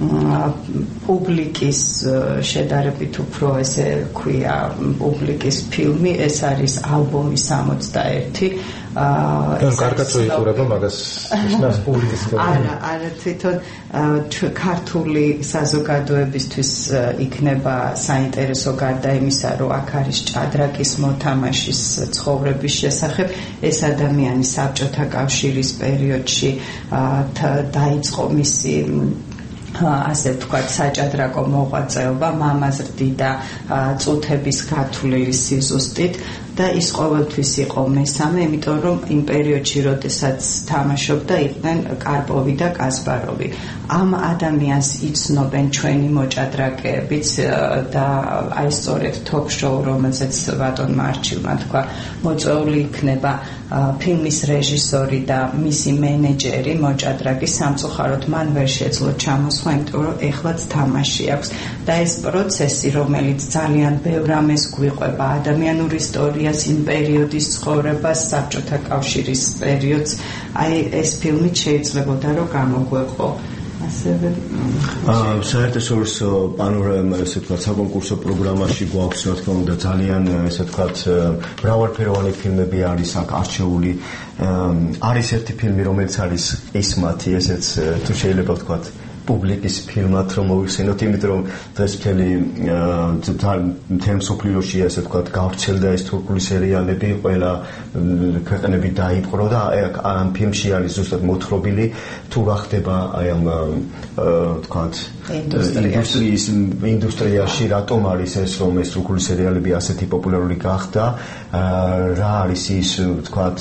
პუბლიკის შედარებით უფრო ესე ქვია პუბლიკის ფილმი ეს არის ალბომი სამოცდაერთი აა კარგად უიყურება მაგას ისნას პუბლიკის ფილმი არა არა თვითონ ქართული საზოგადოებისთვის იქნება საინტერესო გარდა იმისა რომ აქ არის ჭადრაკის მოთამაშის ცხოვრების შესახებ ეს ადამიანი საბჭოთა კავშირის პერიოდში დაიწყო მისი ასე ვთქვათ საჭადრაკო მოღვაწეობა მამაზრდიდა წუთების გათვლილი სიზუსტით და ის ყოველთვის იყო მესამე, იმიტომ რომ იმ პერიოდში, როდესაც თამაშობდა, იყვნენ კარპოვი და კასპაროვი. ამ ადამიანს იცნობენ ჩვენი მოჭადრაკეებიც და აი სწორედ ток-შოუ, რომელზეც ბატონმა არჩილმა თქვა, მოწვეული იქნება ფილმის რეჟისორი და მისი მენეჯერი მოჭადრაკი სამწუხაროდ მან ვერ შეძლო ჩამოსვლა, იმიტომ რომ ეხლაც თამაში აქვს და ეს პროცესი, რომელიც ძალიან ბევრ ამას გვიყვება ადამიანური ისტორია იმ პერიოდის ცხოვრებას, საბჭოთა კავშირის პერიოდს, აი ეს ფილმი შეიძლებოდა რომ გამოგვეყო. ასევე აა საერთაშორისო პანორამა, ესე ვთქვათ, საკონკურსო პროგრამაში გვაქვს, რა თქმა უნდა, ძალიან ესე ვთქვათ, მრავალფეროვანი ფილმები არის აქ არჩეული. არის ერთი ფილმი, რომელიც არის ისმათი, ესეც თუ შეიძლება ვთქვათ, პუბლიკის ფილმად რომ მოვიხსენოთ, იმიტომ რომ დღეს მთელი მთელ მსოფლიოში ასე ვთქვათ გავრცელდა ეს თურქული სერიალები, ყველა ქვეყნები დაიპყრო და ამ ფილმში არის ზუსტად მოთხრობილი თუ გახდება აი ამ ვთქვათ ინდუსტრიის ინდუსტრიაში რატომ არის ეს რომ ეს თურქული სერიალები ასეთი პოპულარული გახდა, რა არის ის ვთქვათ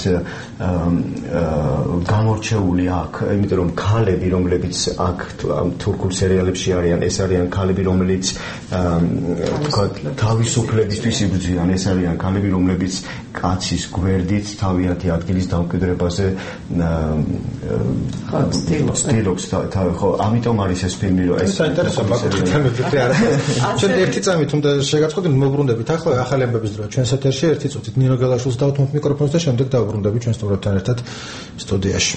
გამორჩეული აქ, იმიტომ რომ ქალები რომლებიც აქ თურქულ სერიალებში არიან, ეს არიან ქალები, რომელიც ვთქვათ თავისუფლებისთვის იბრძვიან, ეს არიან ქალები, რომლებიც კაცის გვერდით თავიანთი ადგილის დამკვიდრებაზე ცდილობს, ხო, ამიტომ არის ეს ფილმი, რომ ეს საინტერესო ბაკუთითამები არა. ჩვენ ერთი წამით უნდა შეგაწყოთ, მოვბრუნდებით ახლა ახალი ამბების დრო ჩვენს ეთერში ერთი წუთით ნინო გელაშვილს დავთმობ მიკროფონს და შემდეგ დავბრუნდებით ჩვენ სტუმრებთან ერთად სტუდიაში.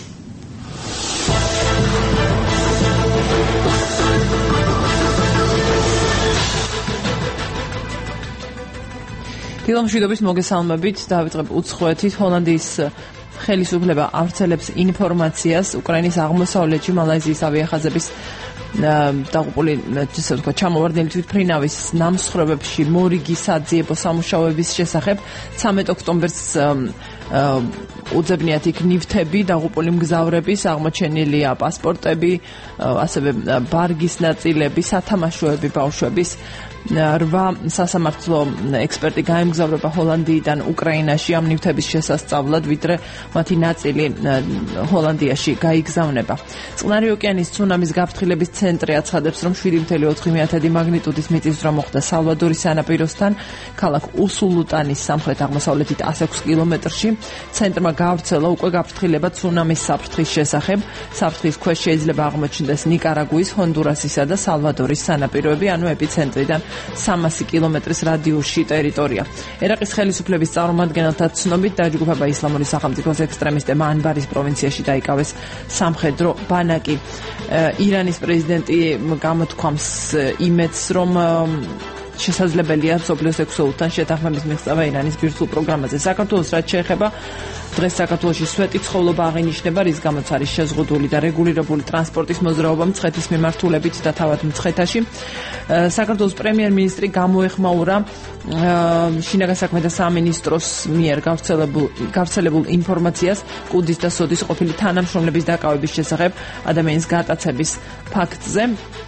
ფილმშვიდობის მოგესალმებით, დავიწყებ უცხოეთით. ჰოლანდიის ხელისუფლება ავრცელებს ინფორმაციას უკრაინის აღმოსავლეთში მალაიზიის ავიახაზების დაღუპული, ისე ვთქვათ, ჩამოვარდნილი თვითმფრინავის ნამსხვრევებში მორიგი საძიებო სამუშაოების შესახებ. ცამეტ ოქტომბერს უძებნიათ იქ ნივთები, დაღუპული მგზავრების, აღმოჩენილია პასპორტები, ასევე ბარგის ნაწილები, სათამაშოები ბავშვების. რვა სასამართლო ექსპერტი გაემგზავრება ჰოლანდიიდან უკრაინაში ამ ნივთების შესასწავლად, ვიდრე მათი ნაწილი ჰოლანდიაში გაიგზავნება. წყნარი ოკეანის ცუნამის გაფრთხილების ცენტრი აცხადებს, რომ შვიდი კoma ოთხი მაგნიტუდის მიწისძვრა მოხდა სალვადორის სანაპიროსთან, ქალაქ უსულუტანის სამხრეთ-აღმოსავლეთით ას ექვსი კილომეტრში. ცენტრმა გაავრცელა უკვე გაფრთხილება ცუნამის საფრთხის შესახებ. საფრთხის ქვეშ შეიძლება აღმოჩნდეს ნიკარაგუის, ჰონდურასისა და სალვადორის სანაპიროები, ანუ ეპიცენტრიდან სამასი კილომეტრის რადიუსში ტერიტორია. ერაყის ხელისუფლების წარმომადგენელთა ცნობით დაჯგუფება ისლამური სახელმწიფოს ექსტრემისტებმა ანბარის პროვინციაში დაიკავეს სამხედრო ბანაკი. ირანის პრეზიდენტი გამოთქვამს იმედს, რომ შესაძლებელია მსოფლიოს ექვსოუთთან შეთანხმების მიღწევა ირანის ბირთვულ პროგრამაზე. საქართველოს რაც შეეხება, დღეს საქართველოში სვეტი ცხოვრება აღინიშნება, რის გამოც არის შეზღუდული და რეგულირებული ტრანსპორტის მოძრაობა მცხეთის მიმართულებით და თავად მცხეთაში. საქართველოს პრემიერ-მინისტრი გამოეხმაურა შინაგან საქმეთა სამინისტროს მიერ გავრცელებულ გავრცელებულ ინფორმაციას კუდის და სოდის ყოფილი თანამშრომლების დაკავების შესახებ ადამიანის გატაცების ფაქტზე.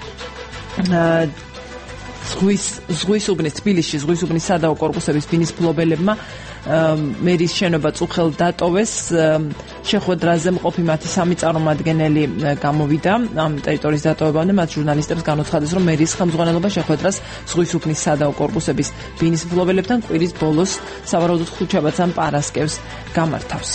ზღვის ზღვის უბნის თბილისში ზღვის უბნის სადაო კორპუსების ბინის ფლობელებმა მერის შენობა წუხელ დატოვეს. შეხვედრაზე მყოფი მათი სამი წარმომადგენელი გამოვიდა ამ ტერიტორიის დატოვებამდე. მათ ჟურნალისტებს განუცხადეს, რომ მერის ხელმძღვანელობა შეხვედრას ზღვის უბნის სადაო კორპუსების ბინის ფლობელებთან კვირის ბოლოს სავარაუდოდ ხუთშაბათს ან პარასკევს გამართავს.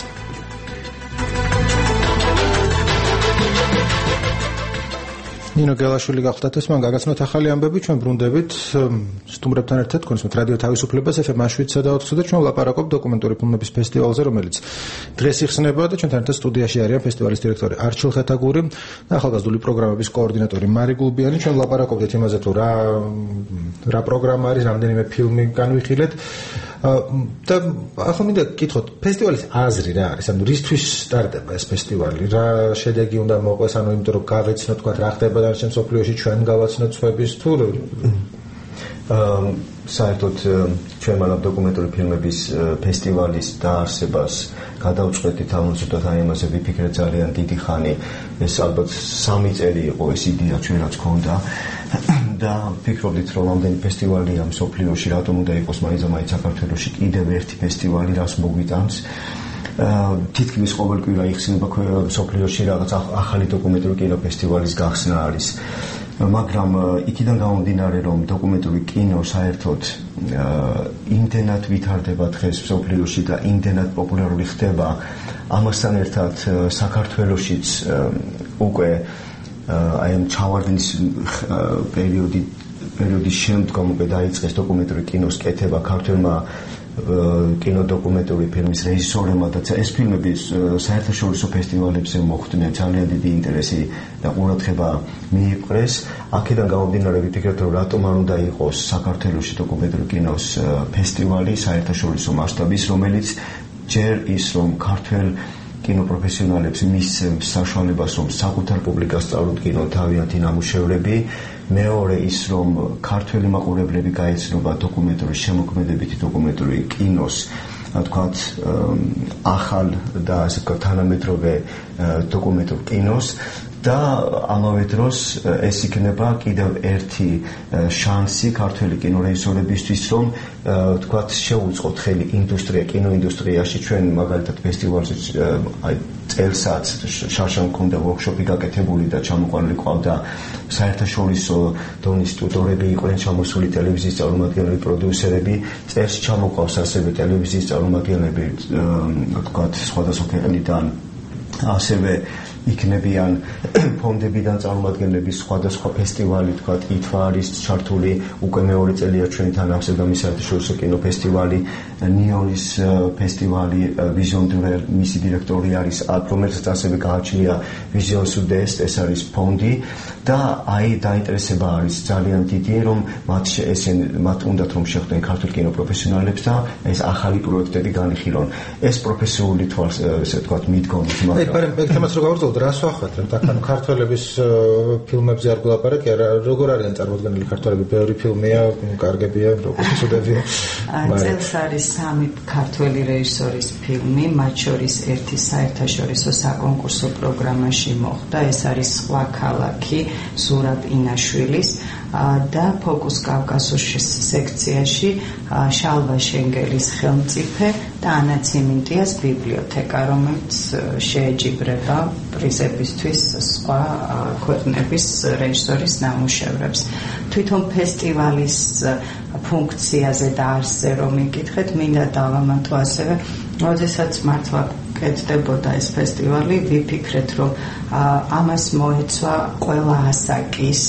ნინო გელაშვილი გახლდათ ეს მან გაგაცნოთ ახალი ამბები ჩვენ ბრუნდებით სტუმრებთან ერთად კონსმეთ რადიო თავისუფლებას ეფ ემ შვიდსა და ოთხზე და ჩვენ ვლაპარაკობ დოკუმენტური ფილმების ფესტივალზე რომელიც დღეს იხსნება და ჩვენთან ერთად სტუდიაში არიან ფესტივალის დირექტორი არჩილ ხეთაგური და ახალგაზრდული პროგრამების კოორდინატორი მარი გულბიანი ჩვენ ვლაპარაკობთ იმაზე თუ რა რა პროგრამა არის რამდენიმე ფილმი განვიხილეთ და ახლა მინდა გკითხოთ ფესტივალის აზრი რა არის ანუ რისთვის სტარტდება ეს ფესტივალი რა შედეგი უნდა მოყვეს ანუ იმიტომ რომ გავეცნოთ თქვა რა ხდება დანარჩენ მსოფლიოში ჩვენ გავაცნოთ სხვების თუ საერთოდ ჩვენ მალავ დოკუმენტური ფილმების ფესტივალის დაარსებას გადავწყვეტით ამოწოდოთ აი ამაზე ვიფიქრეთ ძალიან დიდი ხანი ეს ალბათ სამი წელი იყო ეს იდეა ჩვენაც ქონდა და ვფიქრობდით რომ ამდენი ფესტივალია მსოფლიოში რატომ უნდა იყოს მაინც საქართველოში კიდევ ერთი ფესტივალი რას მოგვიტანს თითქმის ყოველ კვირა იხსნება მსოფლიოში რაღაც ახალი დოკუმენტური კინოფესტივალის გახსნა არის მაგრამ იქიდან გამომდინარე რომ დოკუმენტური კინო საერთოდ იმდენად ვითარდება დღეს მსოფლიოში და იმდენად პოპულარული ხდება ამასთან ერთად საქართველოშიც უკვე აი ამ ჩავარდნის პერიოდი პერიოდის შემდგომ უკვე დაიწყეს დოკუმენტური კინოს კეთება ქართველმა კინოდოკუმენტური ფილმის რეჟისორებმა და ეს ფილმები საერთაშორისო ფესტივალებზე მოხვდნენ ძალიან დიდი ინტერესი და ყურადღება მიიპყრეს აქედან გამომდინარე ვიფიქრეთ რომ რატომ არ უნდა იყოს საქართველოში დოკუმენტური კინოს ფესტივალი საერთაშორისო მასშტაბის რომელიც ჯერ ის რომ ქართველ კინოპროფესიონალებს მისცემს საშუალებას რომ საკუთარ პუბლიკას წარუდგინონ თავიანთი ნამუშევრები მეორე ის რომ ქართველი მაყურებლები გაეცნობა დოკუმენტური შემოქმედებითი დოკუმენტური კინოს თქვათ ახალ და ასე ვთქვათ თანამედროვე დოკუმენტურ კინოს და ამავე დროს ეს იქნება კიდევ ერთი შანსი ქართველი კინორეჟისორებისთვის რომ თქვათ შეუწყოთ ხელი ინდუსტრია კინოინდუსტრიაში ჩვენ მაგალითად ფესტივალზე აი წელსაც შარშან მქონდა ვორქშოპი გაკეთებული და ჩამოყვანილი ყავდა საერთაშორისო დონის სტუდიოები იყვნენ ჩამოსული ტელევიზიის წარმომადგენლები პროდიუსერები წელს ჩამოყავს ასევე ტელევიზიის წარმომადგენლები თქვათ სხვადასხვა ქვეყნიდან ასევე იქნებიან ფონდებიდან წარმომადგენლები სხვადასხვა ფესტივალი თქვათ ითვა არის ჩართული უკვე მეორე წელია ჩვენთან ამსტერდამის საერთაშორისო კინოფესტივალი ნიონის ფესტივალი ვიზიონ დურელ მისი დირექტორი არის რომელსაც ასევე გააჩნია ვიზიონ სუდესტ ეს არის ფონდი და აი დაინტერესება არის ძალიან დიდი რომ მათ ესენ მათ უნდათ რომ შეხვდნენ ქართულ კინოპროფესიონალებს და ეს ახალი პროექტები განიხილონ ეს პროფესიული თვალს ესე ვთქვათ მიდგომით მაგრამ ეგ თემას რო გავურძელოთ რას ვახოთ თქვენ ქართველების ფილმებზე არ გულაპარაკი არა როგორ არიან წარმოდგენილი ქართველები ბევრი ფილმია კარგებია როგორც უსუდებია წელს არის სამი ქართველი რეჟისორის ფილმი მათ შორის ერთი საერთაშორისო საკონკურსო პროგრამაში მოხვდა ეს არის სხვა ქალაქი ზურაბ ინაშვილის და ფოკუს კავკასიის სექციაში შალვა შენგელის ხელმწიფე და ანა ციმენტიას ბიბლიოთეკა რომელიც შეეჯიბრება პრიზებისთვის სხვა ქვეყნების რეჟისორის ნამუშევრებს თვითონ ფესტივალის ფუნქციაზე და არსზე რომ მიკითხეთ მინდა დავამატო ასევე როდესაც მართლა კეთდებოდა ეს ფესტივალი ვიფიქრეთ რომ ამას მოეცვა ყველა ასაკის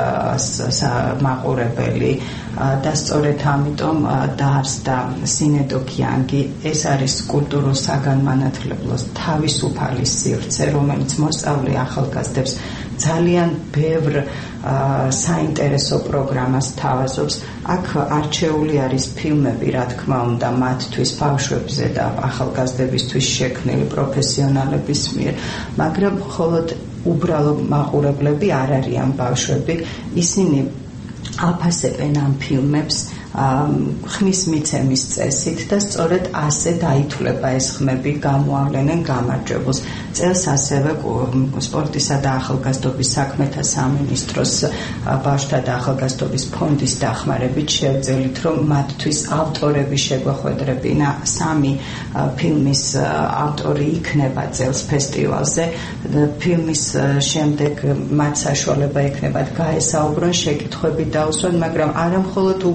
მაყურებელი და სწორედ ამიტომ დაარსდა სინედოქიანგი ეს არის კულტურულ საგანმანათლებლო თავისუფალი სივრცე რომელიც მოსწავლე ახალგაზრდებს ძალიან ბევრ საინტერესო პროგრამას თავაზობს აქ არჩეული არის ფილმები რა თქმა უნდა მათთვის ბავშვებზე და ახალგაზრდებისთვის შექმნილი პროფესიონალების მიერ მაგრამ მხოლოდ უბრალო მაყურებლები არ არიან ბავშვები ისინი აფასებენ ამ ფილმებს ხმის მიცემის წესით და სწორედ ასე დაითვლება ეს ხმები გამოავლენენ გამარჯვებულს წელს ასევე სპორტისა და ახალგაზრდობის საქმეთა სამინისტროს ბავშვთა და ახალგაზრდობის ფონდის დახმარებით შევძელით რომ მათთვის ავტორები შეგვეხვედრებინა სამი ფილმის ავტორი იქნება წელს ფესტივალზე ფილმის შემდეგ მათ საშუალება ექნებათ გაესაუბრონ შეკითხვები დაუსვან მაგრამ არა მხოლოდ უბრალოდ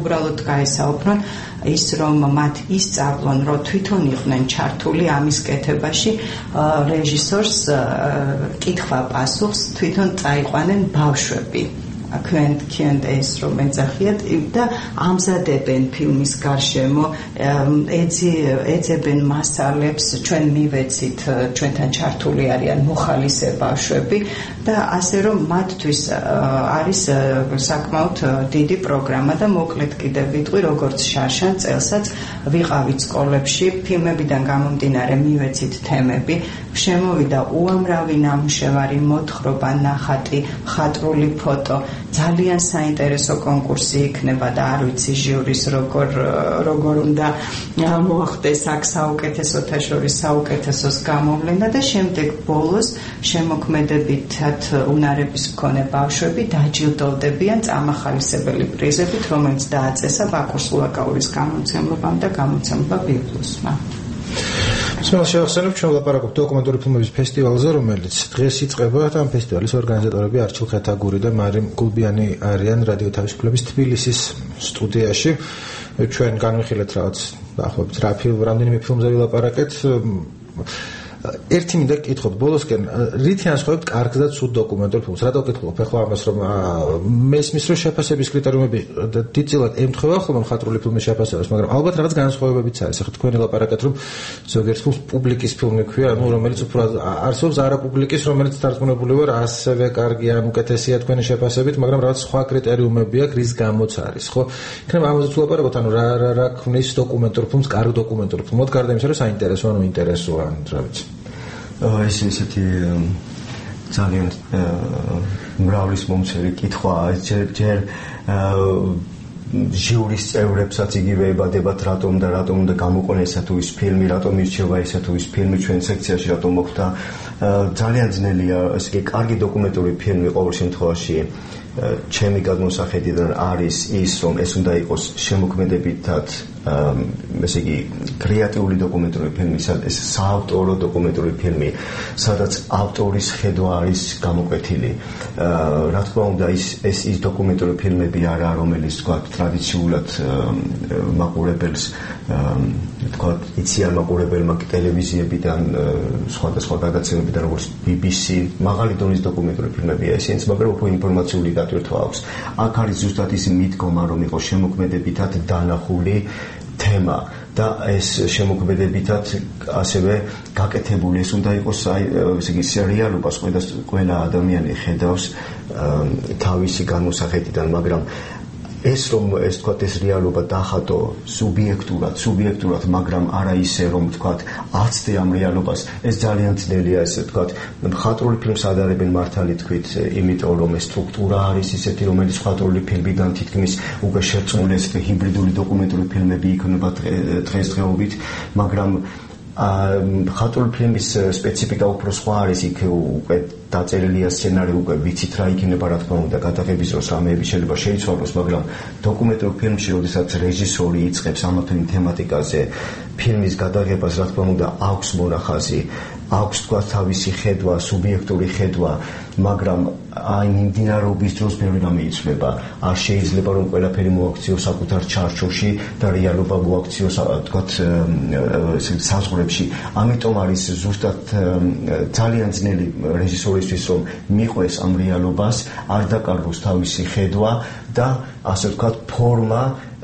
გაესაუბრონ ის რომ მათ ისწავლონ რომ თვითონ იყვნენ ჩართული ამის კეთებაში რეჟისორს კითხვა-პასუხს თვითონ წაიყვანენ ბავშვები Q&A-ს რომ ეძახიათ და ამზადებენ ფილმის გარშემო ეძებენ მასალებს ჩვენ მივეცით ჩვენთან ჩართული არიან მოხალისე ბავშვები და ასე რომ მათთვის არის საკმაოდ დიდი პროგრამა და მოკლედ კიდევ ვიტყვი როგორც შარშან წელსაც ვიყავით სკოლებში ფილმებიდან გამომდინარე მივეცით თემები შემოვიდა უამრავი ნამუშევარი მოთხრობა ნახატი ხატრული ფოტო ძალიან საინტერესო კონკურსი იქნება და არ ვიცი ჟიურის როგორ როგორ უნდა მოახდეს აქ საუკეთესოთა შორის საუკეთესოს გამოვლენა და შემდეგ ბოლოს შემოქმედებითად უნარების მქონე ბავშვები დაჯილდოვდებიან წამახალისებელი პრიზებით რომელიც დააწესა ბაკურ სულაკაურის გამომცემლობამ და გამომცემლობა ბიბლუსმა Სულ შევახსენებ ჩვენ ვლაპარაკობთ დოკუმენტური ფილმების ფესტივალზე, რომელიც დღეს იწყება და ამ ფესტივალის ორგანიზატორები არჩილ ხეთაგური და მარიმ გულბიანი არიან რადიო თავისუფლების თბილისის სტუდიაში. ჩვენ განვიხილეთ რაღაც დაახლოებით რა ფილმ, რამდენიმე ფილმზე ვილაპარაკეთ. ერთი მინდა გკითხოთ ბოლოსკენ რითი ანსხვავებთ კარგს და ცუდ დოკუმენტურ ფილმს? რატო გკითხულობ ახლა ამას რომ მესმის რომ შეფასების კრიტერიუმები დიდწილად ემთხვევა ხოლმე მხატვრული ფილმის შეფასებას, მაგრამ ალბათ რაღაც განსხვავებებიც არის. ახლა თქვენ ელაპარაკეთ რომ ზოგიერთ ფილმს პუბლიკის ფილმი ქვია, ანუ რომელიც უფრო არსებობს არა პუბლიკის, რომელიც დარწმუნებული ვარ ასევე კარგია, ან უკეთესია თქვენი შეფასებით, მაგრამ რაღაც სხვა კრიტერიუმები აქვს, რის გამოც არის, ხო? იქნება ამაზე თუ ლაპარაკობთ, ანუ რა რა რა ქმნის დოკუმენტურ ფილმს, კარგ დოკუმენტურ ფილმად, გარდა იმისა, რომ საინტერესო, ანუ ინტერესოა, ან რა ვიცი. ეს ისეთი ძალიან მრავლის მომცემი კითხვაა ჯერ ჯერ ჟიურის წევრებსაც იგივე ებადებათ რატომ და რატომ უნდა გამოყენეს ესა თუ ის ფილმი, რატომ ირჩევა ესა თუ ის ფილმი ჩვენ სექციაში რატომ მოხდა ძალიან ძნელია ესე იგი კარგი დოკუმენტური ფილმი ყოველ შემთხვევაში ჩემი გადმოსახედიდან არის ის რომ ეს უნდა იყოს შემოქმედებითად ესე იგი კრეატიული დოკუმენტური ფილმი, ეს საავტორო დოკუმენტური ფილმი, სადაც ავტორის ხედვა არის გამოკვეთილი. რა თქმა უნდა, ის ეს ის დოკუმენტური ფილმები არა, რომელიც თქვა ტრადიციულად მაყურებელს თქვა იციან მაყურებელმა ტელევიზიებიდან სხვადასხვა გადაცემებიდან როგორც B B C მაღალი დონის დოკუმენტური ფილმებია ესენიც, მაგრამ უფრო ინფორმაციული დატვირთვა აქვს. აქ არის ზუსტად ის მიდგომა, რომ იყოს შემოქმედებითად დანახული თემა და ეს შემოქმედებითად ასევე გაკეთებული ეს უნდა იყოს ესე იგი რეალობას ყველა ადამიანი ხედავს თავისი განმოსახედიდან, მაგრამ ეს რომ ეს თქვა ეს რეალობა დახატო სუბიექტურად, სუბიექტურად, მაგრამ არა ისე რომ თქვა აცდე ამ რეალობას, ეს ძალიან ძნელია ესე თქვა. მხატვრული ფილმს ადარებენ მართალი თქვით, იმიტომ რომ ეს სტრუქტურა არის ისეთი, რომელიც მხატვრული ფილმიდან თითქმის უკვე შერწყმული ესეთი ჰიბრიდული დოკუმენტური ფილმები იქნება დღესდღეობით, მაგრამ მხატვრული ფილმის სპეციფიკა უფრო სხვა არის, იქ უკვე დაწერილია სცენარი, უკვე ვიცით რა იქნება, რა თქმა უნდა, გადაღების დროს რამეები შეიძლება შეიცვალოს, მაგრამ დოკუმენტურ ფილმში, როდესაც რეჟისორი იწყებს ამა თუ იმ თემატიკაზე ფილმის გადაღებას, რა თქმა უნდა, აქვს მონახაზი, აქვს თქვა თავისი ხედვა, სუბიექტური ხედვა, მაგრამ აი მიმდინარეობის დროს ბევრი რამე იცვლება. არ შეიძლება რომ ყველაფერი მოაქციოს საკუთარ ჩარჩოში და რეალობა მოაქციოს თქვა საზღვრებში. ამიტომ არის ზუსტად ძალიან ძნელი რეჟისორისთვის რომ მიყვეს ამ რეალობას, არ დაკარგოს თავისი ხედვა და ასე ვთქვათ ფორმა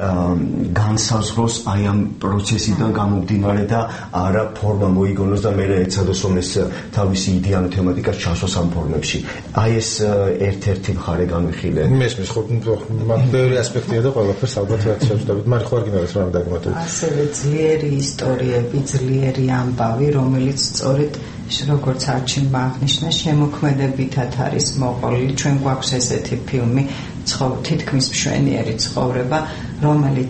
განსაზღვროს აი ამ პროცესიდან გამომდინარე და არა ფორმა მოიგონოს და მერე ეცადოს რომ ეს თავისი იდეალურ თემატიკას ჩასვას ამ ფორმებში. აი ეს ერთ-ერთი მხარე განვიხილე. მესმის ხო ბევრი ასპექტია და ყველაფერს ალბათ რაც შევწდებით. მაგრამ ხო არ გინდა რომ დაგმატოთ. ასევე ძლიერი ისტორიები, ძლიერი ამბავი, რომელიც სწორედ როგორც არჩილმა აღნიშნა, შემოქმედებითად არის მოყოლილი. ჩვენ გვაქვს ესეთი ფილმი თითქმის მშვენიერი ცხოვრება, რომელიც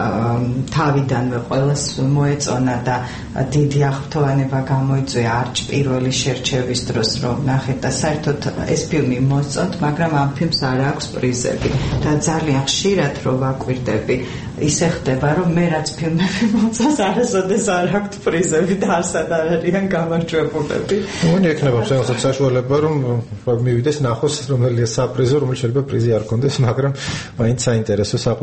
თავიდანვე ყველას მოეწონა და დიდი აღფრთოვანება გამოიწვია არჩ პირველი შერჩევის დროს რომ ნახეთ და საერთოდ ეს ფილმი მოსწონთ, მაგრამ ამ ფილმს არ აქვს პრიზები და ძალიან ხშირად რომ ვაკვირდები ისე ხდება რომ მე რაც ფილმები მოწონს არასოდეს არ აქვს პრიზები და არსად არ არიან გამარჯვებულები. ნუ იქნება საერთოდ საშუალება რომ მივიდეს ნახოს რომელია საპრიზო, რომელიც შეიძლება პრიზი არ კონდეს, მაგრამ მაინც საინტერესო საყურებელი იყოს.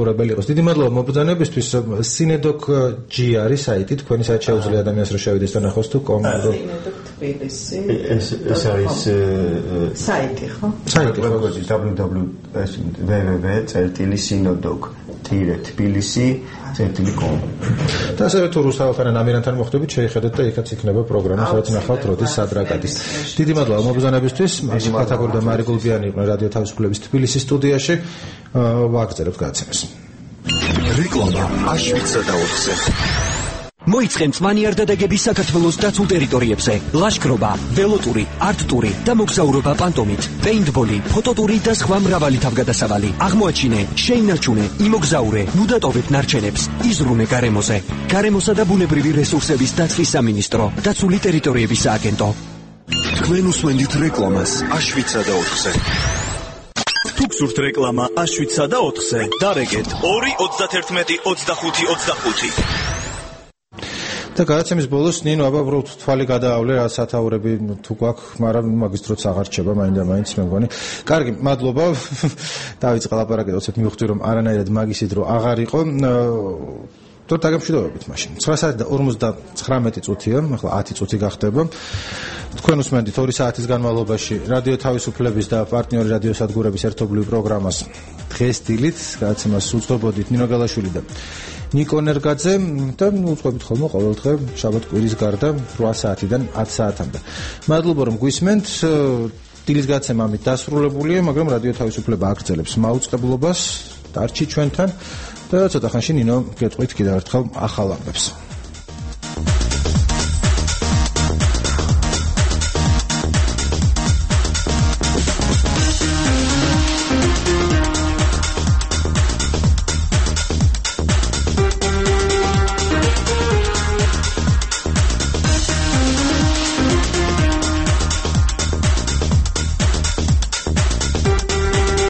დიდი მადლობა მობრძანებისთვის. Sinedok G არის საიტი, თქვენი საით შეუძლია ადამიანს რომ შევიდეს და ნახოს თუ კომანდო. Sinedok თბილისი. ეს ეს არის საიტი, ხო? საიტი ხო? double-u double-u double-u წერტილი sinedok თბილისი წერტილი com. და ასევე თუ რუსთავთან ან ამირანთან მოხვდებით, შეიხედეთ და იქაც იქნება პროგრამა, სადაც ნახავთ როდის სადრაკატის. დიდი მადლობა მობრძანებისთვის. მათაგური და მარი გულბიანი იყვნენ რადიო თავისუფლების თბილისის სტუდიაში. ვაგრძელებთ გადაცემას. რეკლამა აშვიცა და ოთხზე. მოიწყე მწვანე არდადეგების საქართველოს დაცულ ტერიტორიებზე. ლაშქრობა, ველოტური, არტტური და მოგზაურობა პანტომით, პეინტბოლი, ფოტოტური და სხვა მრავალი თავგადასავალი. აღმოაჩინე, შეინარჩუნე, იმოგზაურე, ნუდატოვებ ნარჩენებს, იზრუნე გარემოზე. გარემოსა და ბუნებრივი რესურსების დაცვის სამინისტრო, დაცული ტერიტორიების სააგენტო. თქვენ უსმენთ რეკლამას აშვიცა და ოთხზე. თუ გსურთ რეკლამა აშვიცა და ოთხზე, დარეგეთ ორი ოცდათერთმეტი ოცდახუთი ოცდახუთი. და გადაცემის ბოლოს ნინო აბა უბრალოდ თვალი გადაავლე რა სათაურები თუ გვაქვს, მაგრამ მაგის დროც აღარ რჩება მაინდა მაინც მე მგონი. კარგი, მადლობა. დავიწყე ლაპარაკი, როდესაც მივხვდი რომ არანაირად მაგისი დრო აღარ იყო. თუ დაგემშვიდობებით მაშინ. ცხრა საათი და ორმოცდათხრამეტი წუთია, ახლა ათი წუთი გახდება. თქვენ უსმენთ ორი საათის განმავლობაში რადიო თავისუფლების და პარტნიორი რადიო სადგურების ერთობლივ პროგრამას დღეს დილით, გადაცემას უძღვებოდით ნინო გალაშვილი და ნიკო ნერგაძე და უძღვებით ხოლმე ყოველ დღე შაბათ-კვირის გარდა რვა საათიდან ათ საათამდე. მადლობა რომ გვისმენთ. დილის გადაცემა ამით დასრულებულია, მაგრამ რადიო თავისუფლება აგრძელებს მაუწყებლობას. დარჩი ჩვენთან და ცოტა ხანში ნინო გეტყვით კიდევ ერთხელ ახალ ამბებს.